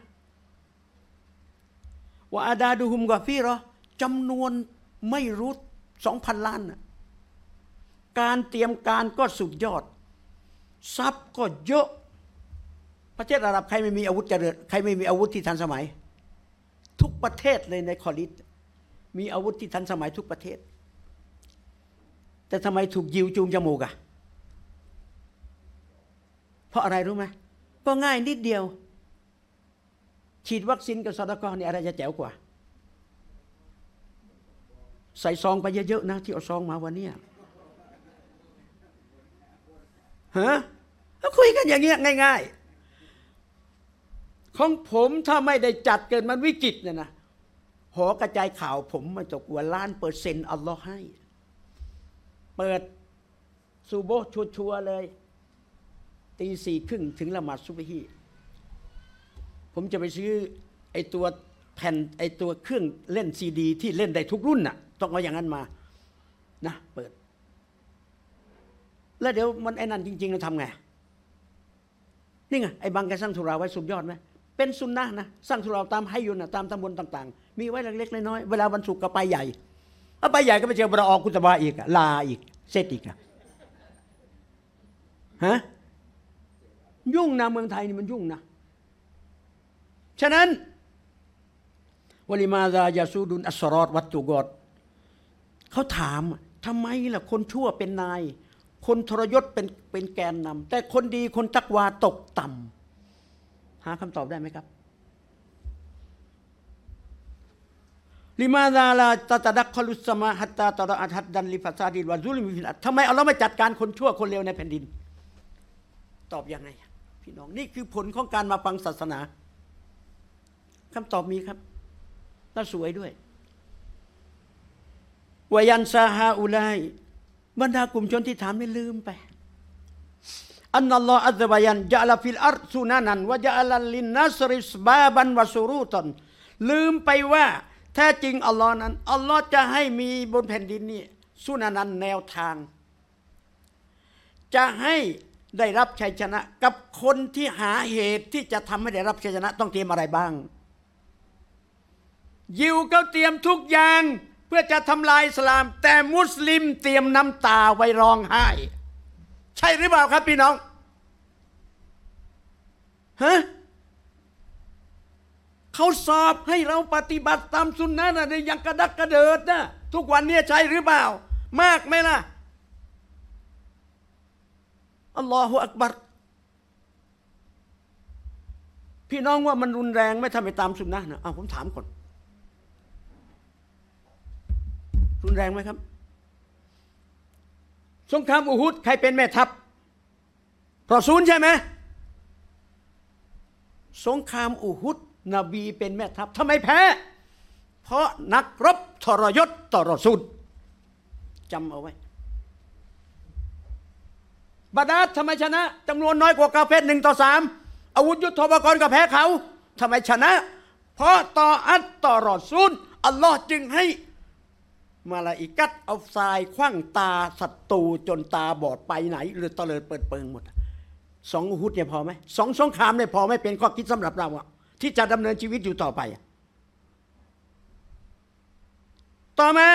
ว่าอาดาดูฮุมกอฟีรอจำนวนไม่รู้สองพันล้านนะการเตรียมการก็สุดยอดทรัพย์ก็เยอะประเทศอาหรับใครไม่มีอาวุธเจริญใครไม่มีอาวุธที่ทันสมัยทุกประเทศเลยในคอลิดมีอาวุธที่ทันสมัยทุกประเทศแต่ทำไมถูกยิวจูงจมูกอะเพราะอะไรรู้ไหมก็ง่ายนิดเดียวฉีดวัคซีนกับซอดากอนี่อะไรจะแจ๋วกว่าใส่ซองไปเยอะๆนะที่เอาซองมาวันนี้ฮะแล้วคุยกันอย่างเงี้ยง่ายๆของผมถ้าไม่ได้จัดเกิดมันวิกฤตเนี่ยนะหอกระจายข่าวผมมันจะกว่าล้านเปอร์เซ็นต์อัลลอฮ์ให้เปิดซูโบชัวร์เลยตีสี่ครึ่งถึงละหมาดซุบฮีผมจะไปซื้อไอ้ตัวแผ่นไอตัวเครื่องเล่นซีดีที่เล่นได้ทุกรุ่นน่ะต้องเอาอย่างนั้นมานะเปิดแล้วเดี๋ยวมันไอ้นั่นจริงๆเราทำไงนี่ไงไอ้บางแกสร้างสุราไว้สุดยอดไหมเป็นซุนนะนะสร้างสุราตามให้ยุนนะตามตำบลต่างๆมีไว้เล็กๆน้อยๆเวลาวันศุกร์ก็ไปใหญ่เอาไปใหญ่ก็ไปเจอบรออกุตบาอีกลาอีกเซตอีกอะฮะยุ่งนะเมืองไทยนี่มันยุ่งนะฉะนั้นวลิมาซายาซูดุนอัสรอดวัตตุกอดเขาถามทำไมล่ะคนชั่วเป็นนายคนทรยศเป็นเป็นแกนนำแต่คนดีคนตักวาตกต่ำหาคำตอบได้ไหมครับลิมาซาลาตะตะดักคลุสมาฮัตตาตะระอัฮัดดันลิฟาซาดิลวะซุลิมิฟิลอัรฎ์ทำไมอัลเลาะห์ไม่จัดการคนชั่วคนเลวในแผ่นดินตอบยังไงพี่น้องนี่คือผลของการมาฟังศาสนาคำตอบมีครับและสวยด้วยวายันซาฮาอุไลบรรดากลุ่มชนที่ถามนี่ลืมไปอันนัลลอฮฺอัลลอฮฺยันจะละฟิลอัรซุนานันวะจะละลินนัสริสบาบันวะซูรูตันลืมไปว่าแท้จริงอัลลอฮ์นั้นอัลลอฮ์จะให้มีบนแผ่นดินนี้ซุนานันแนวทางจะให้ได้รับชัยชนะกับคนที่หาเหตุที่จะทำให้ได้รับชัยชนะต้องเตรียมอะไรบ้างยิวเขาเตรียมทุกอย่างเพื่อจะทำลายอิสลามแต่มุสลิมเตรียมน้ำตาไว้ร้องไห้ใช่หรือเปล่าครับพี่น้องฮะเขาสอบให้เราปฏิบัติตามสุนนะนะอย่างกระดักกระเดิดนะทุกวันนี้ใช่หรือเปล่ามากไหมล่ะอัลลอฮฺอักบัรพี่น้องว่ามันรุนแรงไม่ทำไปตามสุนนะนะเอาผมถามก่อนรุนแรงไหมครับสงครามอูฮุดใครเป็นแม่ทัพรอซูลใช่ไหมสงครามอูฮุดนบีเป็นแม่ทัพทำไมแพ้เพราะนักรบทรยศต่อรอซูลจำเอาไว้บาดาลทำไมชนะจำนวนน้อยกว่ากาเฟรหนึ่งต่อสามอาวุธยุทโธปกรณ์ก็แพ้เขาทำไมชนะเพราะต่ออัตต่อรอซูลอัลลอฮ์จึงให้มาลาอิกัตเอาทรายคว้างตาศัตรูจนตาบอดไปไหนหรือตะเลิดเปิดเปิงหมดสองอุฮุดเนี่ยพอไหมสองสงครามเนี่ยพอไม่เป็นข้อคิดสำหรับเราอะที่จะดำเนินชีวิตอยู่ต่อไปต่อมา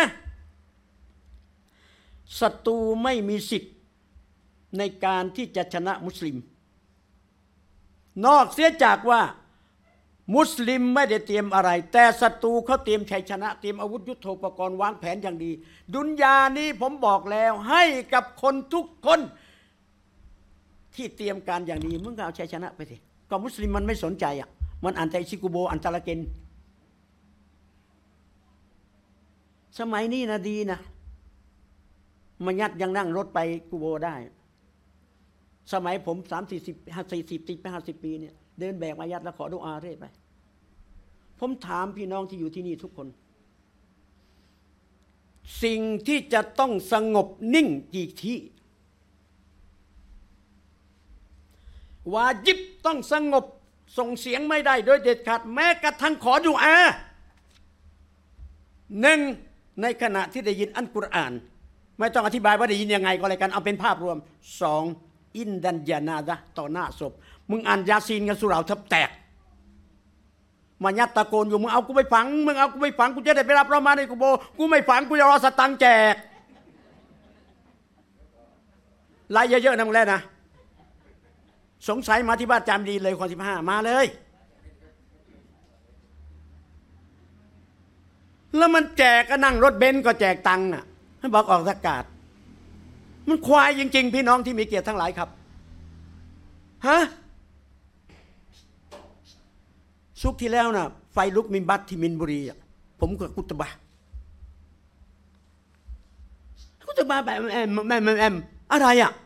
ศัตรูไม่มีสิทธิ์ในการที่จะชนะมุสลิมนอกเสียจากว่ามุสลิมไม่ได้เตรียมอะไรแต่ศัตรูเขาเตรียมชัยชนะเตรียมอาวุธยุทโธปกรณ์วางแผนอย่างดีดุนยานี้ผมบอกแล้วให้กับคนทุกคนที่เตรียมการอย่างดีมึงก็เอาชัยชนะไปสิก็มุสลิมมันไม่สนใจอ่ะมันอ่านแต่ชิกุโบอันตะละเกนสมัยนี้นะดีนะมายัดยังนั่งรถไปกูโบได้สมัยผมสามสี่สิบห้าสี่สิบสิบห้าสิบปีเนี่ยเดินแบกมายัดแล้วขอดุอาเร่ไปผมถามพี่น้องที่อยู่ที่นี่ทุกคนสิ่งที่จะต้องสงบนิ่งกี่ที่วาญิบต้องสงบส่งเสียงไม่ได้โดยเด็ดขาดแม้กระทั่งขอดุอาหนึ่งในขณะที่ได้ยินอัลกุรอานไม่ต้องอธิบายว่าได้ยินยังไงก็แล้วกันเอาเป็นภาพรวมสองอินดันยานาดะต่อหน้าศพมึงอ่านยาซีนกันสุราทับแตกมายัดตะโกนอยู่มึงเอากูไปฝังมึงเอากูไปฝังกูจะได้ไปรับเรามาในกูโบกูไม่ฝังกูจะรอสตังแจกไล่เยอะๆนะมึงแล้วนะสงสัยมาที่บ้านจามดีเลยคนสิบห้ามาเลยแล้วมันแจกก็นั่งรถเบนซ์ก็แจกตังค์อ่ะให้บอกออกอากาศมันควายจริงๆพี่น้องที่มีเกียรติทั้งหลายครับฮะซุกที่แล้วน่ะไฟลุกมินบัตที่มินบุรีอ่ะผมกับกุตบะกุตบะแบบแอมแอมแอมอะไรอ่ะ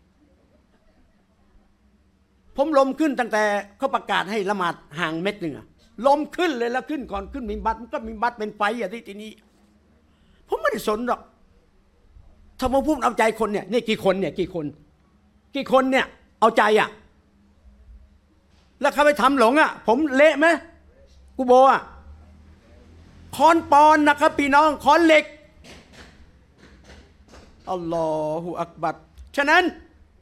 ผมลมขึ้นตั้งแต่เขาประกาศให้ละหมาดห่างเม็ดหนึ่งอ่ะลมขึ้นเลยแล้วขึ้นก่อนขึ้นมินบัตมันก็มินบัตเป็นไฟอ่ะที่ทีนี้ผมไม่ได้สนหรอกถ้ามาพูดเอาใจคนเนี่ยนี่กี่คนเนี่ยกี่คนกี่คนเนี่ยเอาใจอ่ะแล้วเขาไปทำหลงอ่ะผมเละไหมกูโบอ่ะค้อนปอนนะครับพี่น้องค้อนเหล็กอัลลอฮฺอักบัรฉะนั้น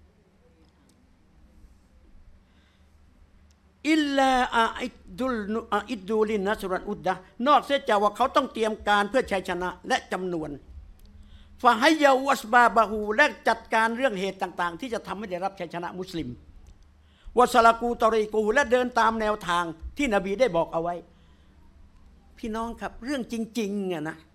อิลลาอิดดุลอิดดูลินนัสรันอุดดะนอกเสียจากว่าเขาต้องเตรียมการเพื่อชัยชนะและจำนวนฟาฮิยาวัสบาบาฮูและจัดการเรื่องเหตุต่างๆที่จะทำให้ได้รับชัยชนะมุสลิมวะสลากูตอรีกูและเดินตามแนวทางที่นบีได้บอกเอาไว้พี่น้องครับเรื่องจริงๆอ่ะนะ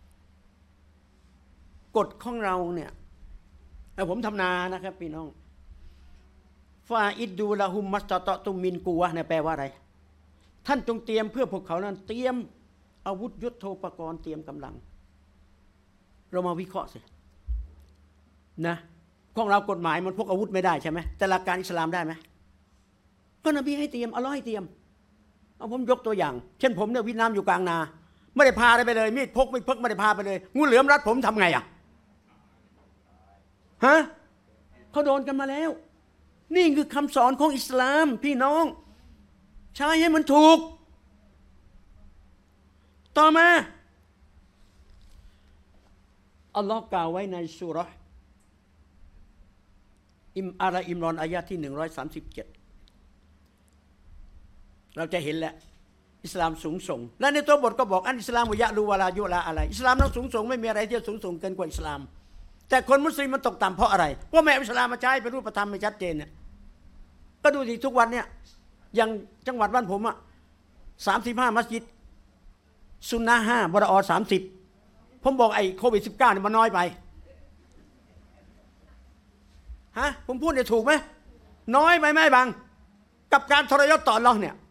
กฎของเราเนี่ยผมทำนานะครับพี่น้องฟาอิดดูละหุมมัสตะตะตุมินกูวะเนี่ยแปลว่าอะไรท่านจงเตรียมเพื่อพวกเขานั้นเตรียมอาวุธยุทโธปกรณ์เตรียมกำลังเรามาวิเคราะห์สินะของเรากฎหมายมันพกอาวุธไม่ได้ใช่ไหมแต่หลักการอิสลามได้ไหมก็นบีให้เตรียมอัลเลาะห์ให้เตรียมเอาผมยกตัวอย่างเช่นผมเนี่ยวิดน้ำอยู่กลางนาไม่ได้พาอะไรไปเลยมีดพกไม่พกไม่ได้พาไปเลยงูเหลือมรัดผมทำไงอ่ะฮะเขาโดนกันมาแล้วนี่คือคำสอนของอิสลามพี่น้องใช้ให้มันถูกต่อมาอัลลอฮ์กล่าวไว้ในซูเราะห์อิมอาลอิมรอนอายะที่หนึ่งร้อยสามสิบเจ็ดเราจะเห็นแล้วอิสลามสูงส่งและในตัวบทก็บอกอันอิสลามวะยะลูวะลายุลาอะไรอิสลามนั้นสูงส่งไม่มีอะไรที่จะสูงส่งเกินกว่าอิสลามแต่คนมุสลิมมันตกต่ำเพราะอะไรเพราะแม่อิสลามมาใช้เป็นรูปธรรมไม่ชัดเจนเนี่ยก็ดูสิทุกวันเนี่ยอย่างจังหวัดบ้านผมอ่ะสามสิบห้ามัสยิดซุนนะห้าบรอสามสิบผมบอกไอ้โควิดสิบเก้าเนี่ยมันน้อยไปฮะผมพูดเนี่ยถูกไหมน้อยไปไหมบางกับการทรยศต่ออัลเลาะห์เนี่ย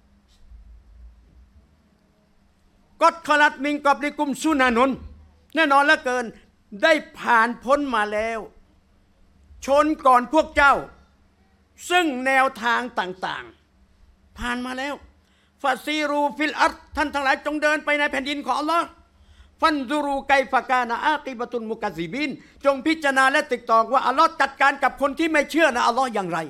กอดคลัดมิงกับลิกุมซุนานุนแน่นอนเหลือเกินได้ผ่านพ้นมาแล้วชนก่อนพวกเจ้าซึ่งแนวทางต่างๆผ่านมาแล้วฟาซีรูฟิลอัรท่านทั้งหลายจงเดินไปในแผ่นดินของอัลลอฮ์ฟันซูรูไกฟะกานะอากิบะตุลมุกัซซิบินจงพิจารณาและติดต่อว่าอัลลอฮ์จัดการกับคนที่ไม่เชื่อนะอัลลอฮ์อย่างไร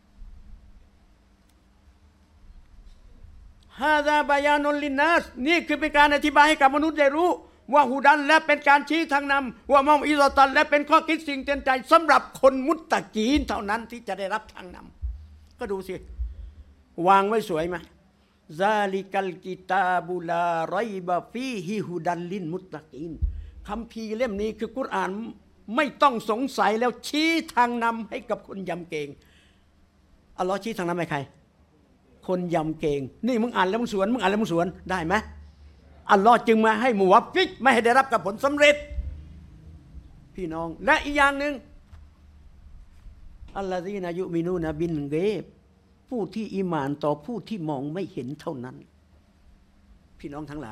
ฮาซาบายานุลลินนัสนี่คือเป็นการอธิบายให้กับมนุษย์ได้รู้ว่าฮูดันและเป็นการชี้ทางนำว่าเมาอิซอตันและเป็นข้อคิดสิ่งเตือนใจสำหรับคนมุตตะกีนเท่านั้นที่จะได้รับทางนำก็ดูสิวางไว้สวยไหมซาลิกัลกิตาบุลารอยบะฟีฮิฮูดันลินมุตตะกีนคัมภีร์เล่มนี้คือกุรอานไม่ต้องสงสัยแล้วชี้ทางนำให้กับคนยำเกรงอัลลอฮ์ชี้ทางนำให้ใครคนยำเกรงนี่มึงอ่านแล้วมึงสวนมึงอ่านแล้วมึงสวนได้ไหมอัลลอฮ์จึงมาให้มุวัฟฟิกไม่ให้ได้รับกับผลสำเร็จพี่น้องและอีกอย่างหนึ่งอัลลอฮีนายุมินูนะบินเกบผู้ที่อีหม่านต่อผู้ที่มองไม่เห็นเท่านั้นพี่น้องทั้งหลาย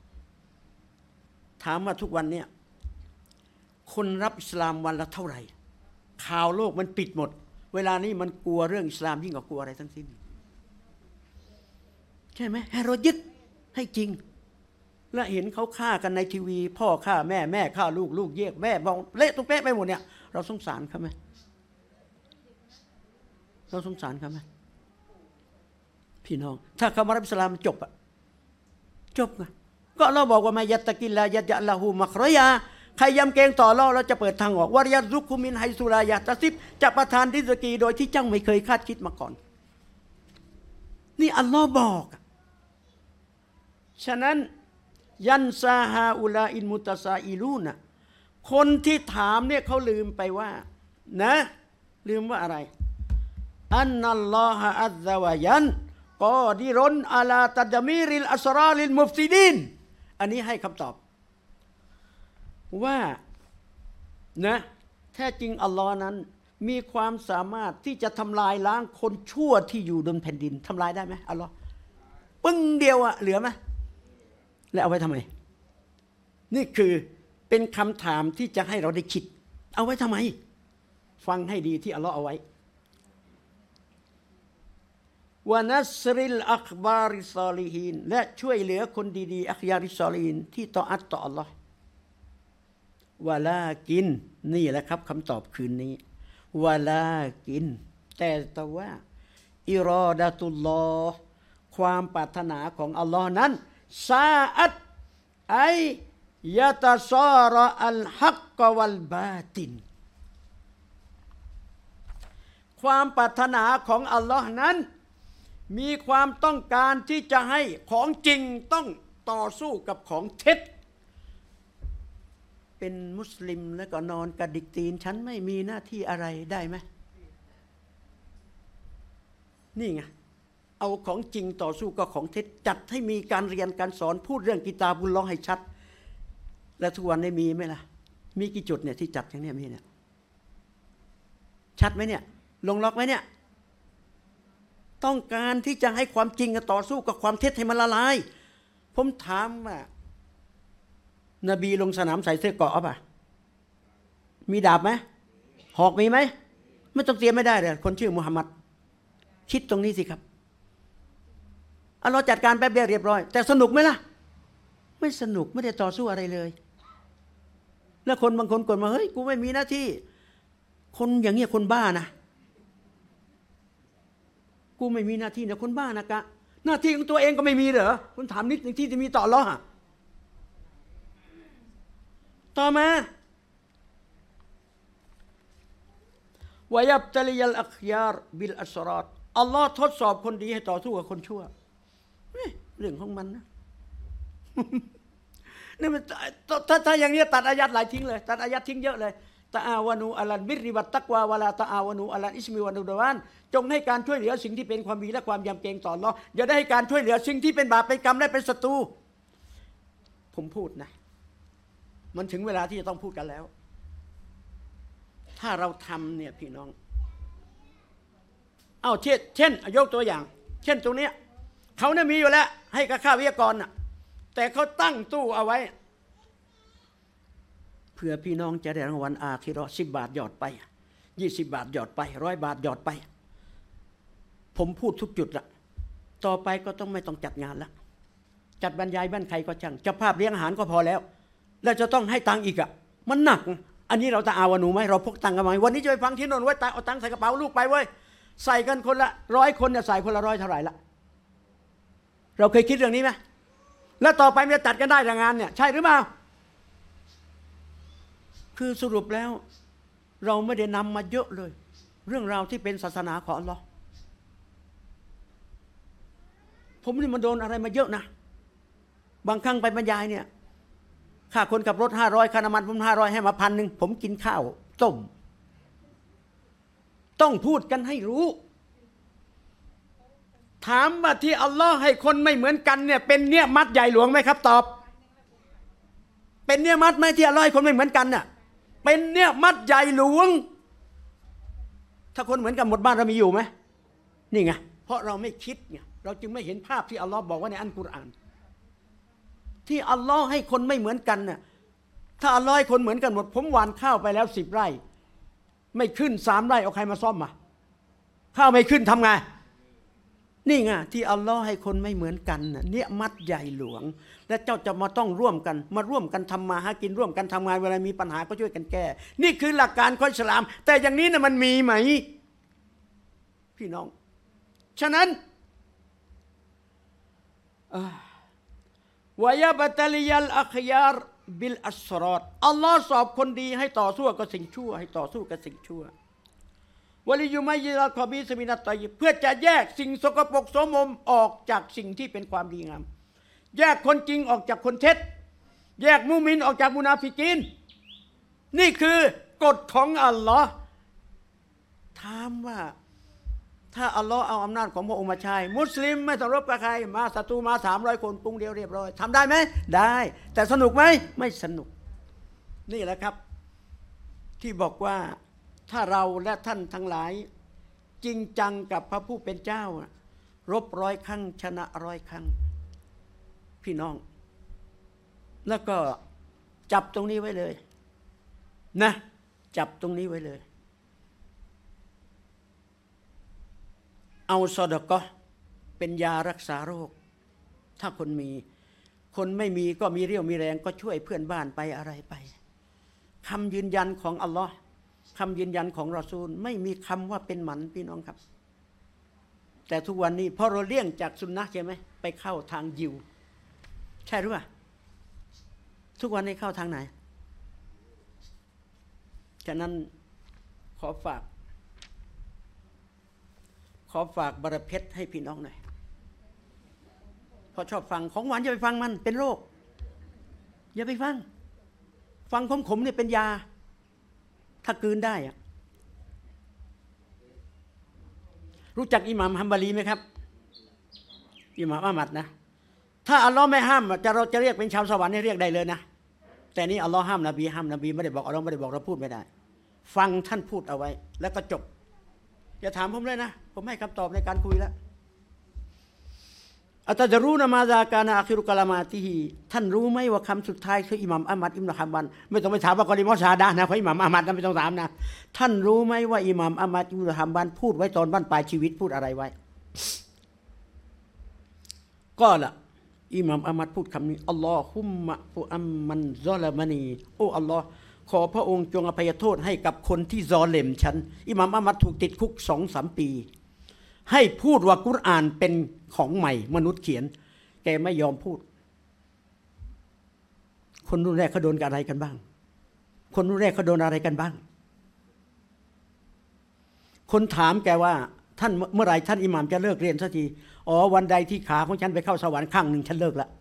ถามว่าทุกวันเนี่ยคนรับอิสลามวันละเท่าไหร่ข่าวโลกมันปิดหมดเวลานี้มันกลัวเรื่องอิสลามยิ่งกว่ากลัวอะไรทั้งสิ้นใช่ไหมให้เรายึดให้จริงและเห็นเขาฆ่ากันในทีวีพ่อฆ่าแม่แม่ฆ่าลูกลูกแยกแม่มองเละตุ้งเป๊ะไปหมดเนี่ยเราสงสารเขาไหมเราสงสารเขาไหมพี่น้องถ้าเขามารับอิสลามจบอะจบไงก็เราบอกว่ามายัตตะกิลลายัตยะละหูมักรอยาใครยำเกรงต่อเราเราจะเปิดทางออกวะริยัซุกุมินไฮซุรายะตะซิบจะประทานริซกีโดยที่เจ้าไม่เคยคาดคิดมาก่อนนี่อัลลอฮ์บอกฉะนั้นยันซาฮาอุลาอินมุตซาอิลูนะคนที่ถามเนี่ยเขาลืมไปว่านะลืมว่าอะไรอันนัลลอฮะอัซซะวะยันกอดิรุนอะลาตัดมีริลอัสราลิลมุฟซิดีนอันนี้ให้คำตอบว่านะแท้จริงอัลลอฮ์นั้นมีความสามารถที่จะทำลายล้างคนชั่วที่อยู่บนแผ่นดินทำลายได้ไหมอัลลอฮ์ปึ้งเดียวอะเหลือไหมแล้วเอาไว้ทำไมนี่คือเป็นคำถามที่จะให้เราได้คิดเอาไว้ทำไมฟังให้ดีที่อัลลอฮ์เอาไว้วะนัสริลอัคบาริซอลิฮีนและช่วยเหลือคนดีๆอัคยาริซอลิฮีนที่ต่ออัตต่ออัลลอฮ์วะลากินนี่แหละครับคำตอบคืนนี้วะลากินแต่แต่ว่าอิรอดะตุลลอฮ์ความปรารถนาของอัลลอฮ์นั้นซาอัตไอยะตะซาระอัลฮักกะวัลบาตินความปรารถนาของอัลลอฮ์นั้นมีความต้องการที่จะให้ของจริงต้องต่อสู้กับของเท็จเป็นมุสลิมแล้วก็นอนกระดิกตีนฉันไม่มีหน้าที่อะไรได้ไหมนี่ไงเอาของจริงต่อสู้กับของเท็จจัดให้มีการเรียนการสอนพูดเรื่องกิตาบุลลอฮ์ให้ชัดและทุกวันนี้มีไหมล่ะมีกี่จุดเนี่ยที่จัดอย่างนี้มีเนี่ยชัดไหมเนี่ยลงล็อกไหมเนี่ยต้องการที่จะให้ความจริงต่อสู้กับความเท็จให้มันละลายผมถามว่านบีลงสนามใส่เสื้อเกราะป่ะมีดาบไหมหอกมีไหมไม่ต้องเตรียมไม่ได้เลยคนชื่อมุฮัมมัดคิดตรงนี้สิครับอัลลอฮ์จัดการแป๊บเดียวเรียบร้อยแต่สนุกไหมล่ะไม่สนุกไม่ได้ต่อสู้อะไรเลยแล้วคนบางคนกดมาเฮ้ยกูไม่มีหน้าที่คนอย่างเงี้ยคนบ้านะกูไม่มีหน้าที่นะคนบ้านะกะหน้าที่ของตัวเองก็ไม่มีเหรอคุณถามนิดหนึ่งที่จะมีต่ออัลเลาะห์ต่อมาวะยับตะลิยัลอัคยารบิลอัสรอตอัลลอฮ์ทดสอบคนดีให้ต่อสู้กับคนชั่วเรื่องของมันนะนี่มันถ้าถ้าอย่างนี้ตัดอายัดหลายทิ้งเลยตัดอายัดทิ้งเยอะเลยตะอาวานูอัลัลบิริวัตตักวาวะลาตะอาวานูอัลัลอิสมิวะนุดวานจงให้การช่วยเหลือสิ่งที่เป็นความดีและความยำเกรงต่ออัลเลาะห์อย่าได้ให้การช่วยเหลือสิ่งที่เป็นบาปเป็นกรรมและเป็นศัตรูผมพูดนะมันถึงเวลาที่จะต้องพูดกันแล้วถ้าเราทำเนี่ยพี่น้องเอาเช่นเช่นยกตัวอย่างเช่นตรงนี้เขาเนี่ยมีอยู่แล้วให้กับข้าวิทยากรน่ะแต่เขาตั้งตู้เอาไว้เพื่อพี่น้องจะได้รางวัลอาคิเราะห์สิบบาทหยอดไปยี่สิบบาทหยอดไปร้อยบาทหยอดไปผมพูดทุกจุดละต่อไปก็ต้องไม่ต้องจัดงานละจัดบรรยายบ้านใครก็ช่างเจ้าภาพเลี้ยงอาหารก็พอแล้วแล้วจะต้องให้ตังค์อีกอ่ะมันหนักอันนี้เราตะอาวานูไหมเราพกตังค์กันไหมวันนี้จะไปฟังที่โน่นไว้ตาเอาตังค์ใส่กระเป๋าลูกไปเว้ยใส่กันคนละร้อยคนเนี่ยใส่คนละร้อยเท่าไหร่ละเราเคยคิดเรื่องนี้ไหมแล้วต่อไปมันจะจัดกันได้งานเนี่ยใช่หรือเปล่าคือสรุปแล้วเราไม่ได้นำมาเยอะเลยเรื่องราวที่เป็นศาสนาของอัลเลาะห์ผมนี่มันโดนอะไรมาเยอะนะบางครั้งไปบรรยายเนี่ยค่าคนขับรถห้าร้อยค่าน้ำมันผมห้าร้อยให้มาพันหนึ่งผมกินข้าวต้มต้องพูดกันให้รู้ถามว่าที่อัลลอฮ์ให้คนไม่เหมือนกันเนี่ยเป็นเนี่ยมัดใหญ่หลวงไหมครับตอบเป็นเนี่ยมัดไหมที่อัลลอฮ์ให้คนไม่เหมือนกันน่ะเป็นเนี่ยมัดใหญ่หลวงถ้าคนเหมือนกันหมดบ้านเรามีอยู่ไหมนี่ไงเพราะเราไม่คิดไงเราจึงไม่เห็นภาพที่อัลลอฮ์บอกว่าในอัลกุรอานที่อัลลอฮ์ให้คนไม่เหมือนกันน่ะถ้าอัลลอฮ์ให้คนเหมือนกันหมดผมหว่านข้าวไปแล้วสิบไร่ไม่ขึ้นสามไร่เอาใครมาซ่อมมาข้าวไม่ขึ้นทำไงนี่ไงที่อัลลอฮ์ให้คนไม่เหมือนกันน่ะเนี่ยมัดใหญ่หลวงและเจ้าจะมาต้องร่วมกันมาร่วมกันทำมาหากินร่วมกันทำงานเวลามีปัญหาก็ช่วยกันแก้นี่คือหลักการของอิสลามแต่อย่างนี้น่ะมันมีไหมพี่น้องฉะนั้นวะยะบะตะลิยัลอัคยารบิลอัสรอตอัลลอฮ์สอบคนดีให้ต่อสู้กับสิ่งชั่วให้ต่อสู้กับสิ่งชั่ววะลิยุมัยยิซัลคอบีซมินัตตอยยิบเพื่อจะแยกสิ่งสกปรกโสมมออกจากสิ่งที่เป็นความดีงามแยกคนจริงออกจากคนเท็จแยกมุมินออกจากมุนาฟิกีนนี่คือกฎของอัลลอฮ์ถามว่าถ้าอัลลอฮ์เอาอำนาจของพระองค์มาใช้มุสลิมไม่ต้องรบกับใครมาศัตรูมาสามร้อยคนปรุงเดียวเรียบร้อยทำได้ไหมได้แต่สนุกไหมไม่สนุกนี่แหละครับที่บอกว่าถ้าเราและท่านทั้งหลายจริงจังกับพระผู้เป็นเจ้ารบร้อยครั้งชนะร้อยครั้งพี่น้องแล้วก็จับตรงนี้ไว้เลยนะจับตรงนี้ไว้เลยเอาซอดะกอห์เป็นยารักษาโรคถ้าคนมีคนไม่มีก็มีเรี่ยวมีแรงก็ช่วยเพื่อนบ้านไปอะไรไปคำยืนยันของอัลลอฮ์คำยืนยันของรอซูลไม่มีคำว่าเป็นหมันพี่น้องครับแต่ทุกวันนี้พอเราเลี่ยงจากสุนนะใช่ไหมไปเข้าทางยิวใช่หรือเปล่าทุกวันนี้เข้าทางไหนฉะนั้นขอฝากขอฝากบารเพชรให้พี่น้องหน่อยพอชอบฟังของหวานอย่าไปฟังมันเป็นโรคอย่าไปฟังฟังขมขมเนี่ยเป็นยาถ้ากลืนได้อะรู้จักอิหม่ามฮัมบารีไหมครับอิหม่ามอะห์มัดนะถ้าอัลลอฮ์ไม่ห้ามจะเราจะเรียกเป็นชาวสวรรค์ให้เรียกได้เลยนะแต่นี่อัลลอฮ์ห้ามนบีห้ามนบีไม่ได้บอกอัลลอฮ์ไม่ได้บอกเราพูดไม่ได้ฟังท่านพูดเอาไว้แล้วก็จบอย่าถามผมเลยนะผมให้คำตอบในการคุยแล้วอัตจะรู้นะมาซากานะอาคิรุกะลามาติฮีท่านรู้ไหมว่าคำสุดท้ายคืออิหม่ามอะห์มัดอิบนุฮัมบัลไม่ต้องไปถามว่ากอลิมอชาดะนะเพราะอิหม่ามอะห์มัดนั้นไม่ต้องถามนะท่านรู้ไหมว่าอิหม่ามอะห์มัดอิบนุฮัมบัลพูดไว้ตอนบั้นปลายชีวิตพูดอะไรไว้ก็ล่ะอิหม่ามอะห์มัดพูดคำนี้อัลลอฮุมมะฟุอัมมันซอลามานีโอ้อัลลอฮ์ขอพระองค์จงอภัยโทษให้กับคนที่ซอเลมฉันอิหม่ามอะห์มัดถูกติดคุก สองถึงสาม ปีให้พูดว่ากุรอานเป็นของใหม่มนุษย์เขียนแกไม่ยอมพูดคนรุ่นแรกเขาโดนอะไรกันบ้างคนรุ่นแรกเขาโดนอะไรกันบ้างคนถามแกว่าท่านเมื่อไหร่ท่านอิหม่ามจะเลิกเรียนสักทีอ๋อวันใดที่ขาของฉันไปเข้าสวรรค์ข้างหนึ่งฉันเลิกละ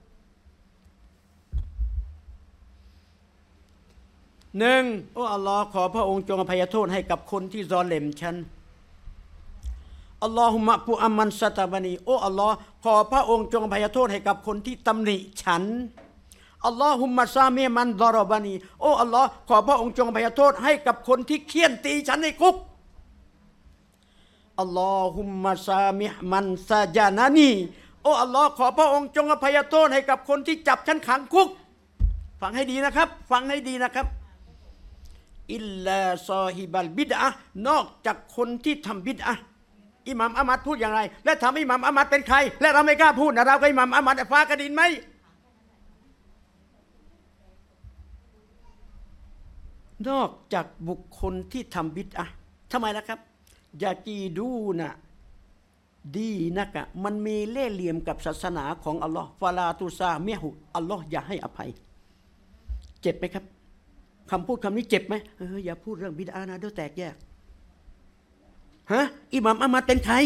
หนึ่งโอ้อัลลอฮ์ขอพระองค์จงอภัยโทษให้กับคนที่ซอเลมฉันอัลลอฮุมะปุอัมมันซะตะบานีโอ้อัลลอฮ์ขอพระองค์จงอภัยโทษให้กับคนที่ตำหนิฉันอัลลอฮุมะซามีมันดารบานีโอ้อัลลอฮ์ขอพระองค์จงอภัยโทษให้กับคนที่เฆี่ยนตีฉันในคุกอัลลอฮุมะซามิมันซาจานานีโอ้อัลลอฮ์ขอพระองค์จงอภัยโทษให้กับคนที่จับฉันขังคุกฟังให้ดีนะครับฟังให้ดีนะครับอิลลาซอฮิบัลบิดอะห์นอกจากคนที่ทำบิดอะห์อิหม่ามอะห์มัดพูดอย่างไรและถามอิหม่ามอะห์มัดเป็นใครและเราไม่กล้าพูดนะเรากับอิหม่ามอะห์มัดฟ้ากระดินไหมนอกจากบุคคลที่ทำบิดอะห์ทำไมล่ะครับยากีดูนะดีนักะมันมีเล่ห์เหลี่ยมกับศาสนาของอัลลอฮ์ฟาลาตุซาเมียหุอัลลอฮ์อย่าให้อภัยเจ็บไหมครับคำพูดคำนี้เจ็บไหมเอออย่าพูดเรื่องบิดอะห์นะเดี๋ยวแตกแยกฮะอิหม่ามอะห์มัดเป็นใคร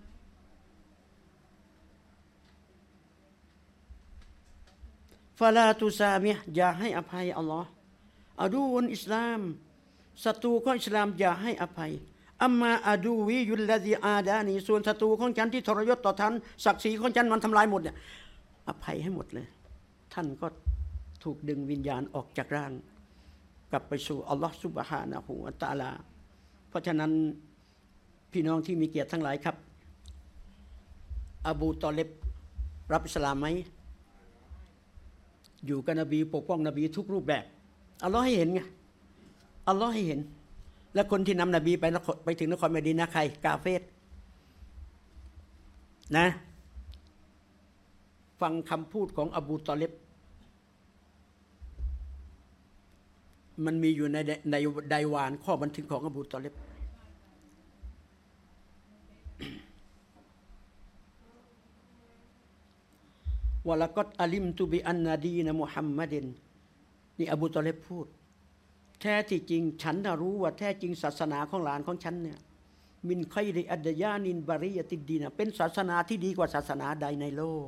ฟาลาตุซาเมียอย่าให้อภัยอัลลอฮ์อาดูวนอิสลามศัตรูของอิสลามอย่าให้อภัยอัมมาอาดูวิยุลลาซีอาดานีส่วนศัตรูของฉันที่ทรยศต่อท่านศักดิ์ศรีของฉันมันทำลายหมดเนี่ยอภัยให้หมดเลยท่านก็ถูกดึงวิญญาณออกจากร่างกลับไปสู่อัลลอฮฺซุบฮานะฮูวะตะอาลาเพราะฉะนั้นพี่น้องที่มีเกียรติทั้งหลายครับอบูตอเลบรับอิสลามไหมอยู่กับนบีปกป้องนบีทุกรูปแบบอัลลอฮ์ให้เห็นไงอัลลอฮ์ให้เห็นและคนที่นำนบีไปไปถึงนครมะดีนะห์ใครกาเฟรนะฟังคำพูดของอบูตอเลบมันมีอยู่ในในไดวานข้อบันทึกของอบูตอเลบวะละกัดอะลิมตุบิอันนาดีนะมุฮัมมัดินนี่อบูตอเลบพูดแท้ที่จริงฉันน่ะรู้ว่าแท้จริงศาสนาของหลานของฉันเนี่ยมินไคริอัดยานินบาริยติดดีนะเป็นศาสนาที่ดีกว่าศาสนาใดในโลก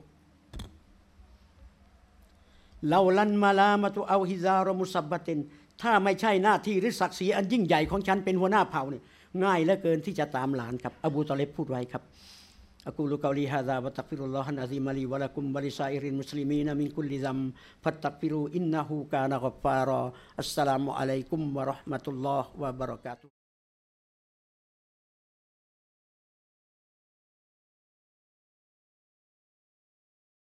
ลาลันมาลามะตุเอาฮิซารมุซับบะตินถ้าไม่ใช่หน้าที่หรือศักดิ์ศรีอันยิ่งใหญ่ของฉันเป็นหัวหน้าเผ่าเนี่ยง่ายเหลือเกินที่จะตามหลานครับอบูตอเลบพูดไว้ครับอะกูลุกอลีฮาซาวะตักฟิรุลลอฮะอะซีมะลีวะละกุมวะลิซาอิริลมุสลิมีนมินกุลลิซัมฟัตตักฟิรูอินนะฮูกานะกัฟฟารออัสสลามุอะลัยกุมวะเราะห์มะตุลลอฮ์วะบะเราะกาตุฮ์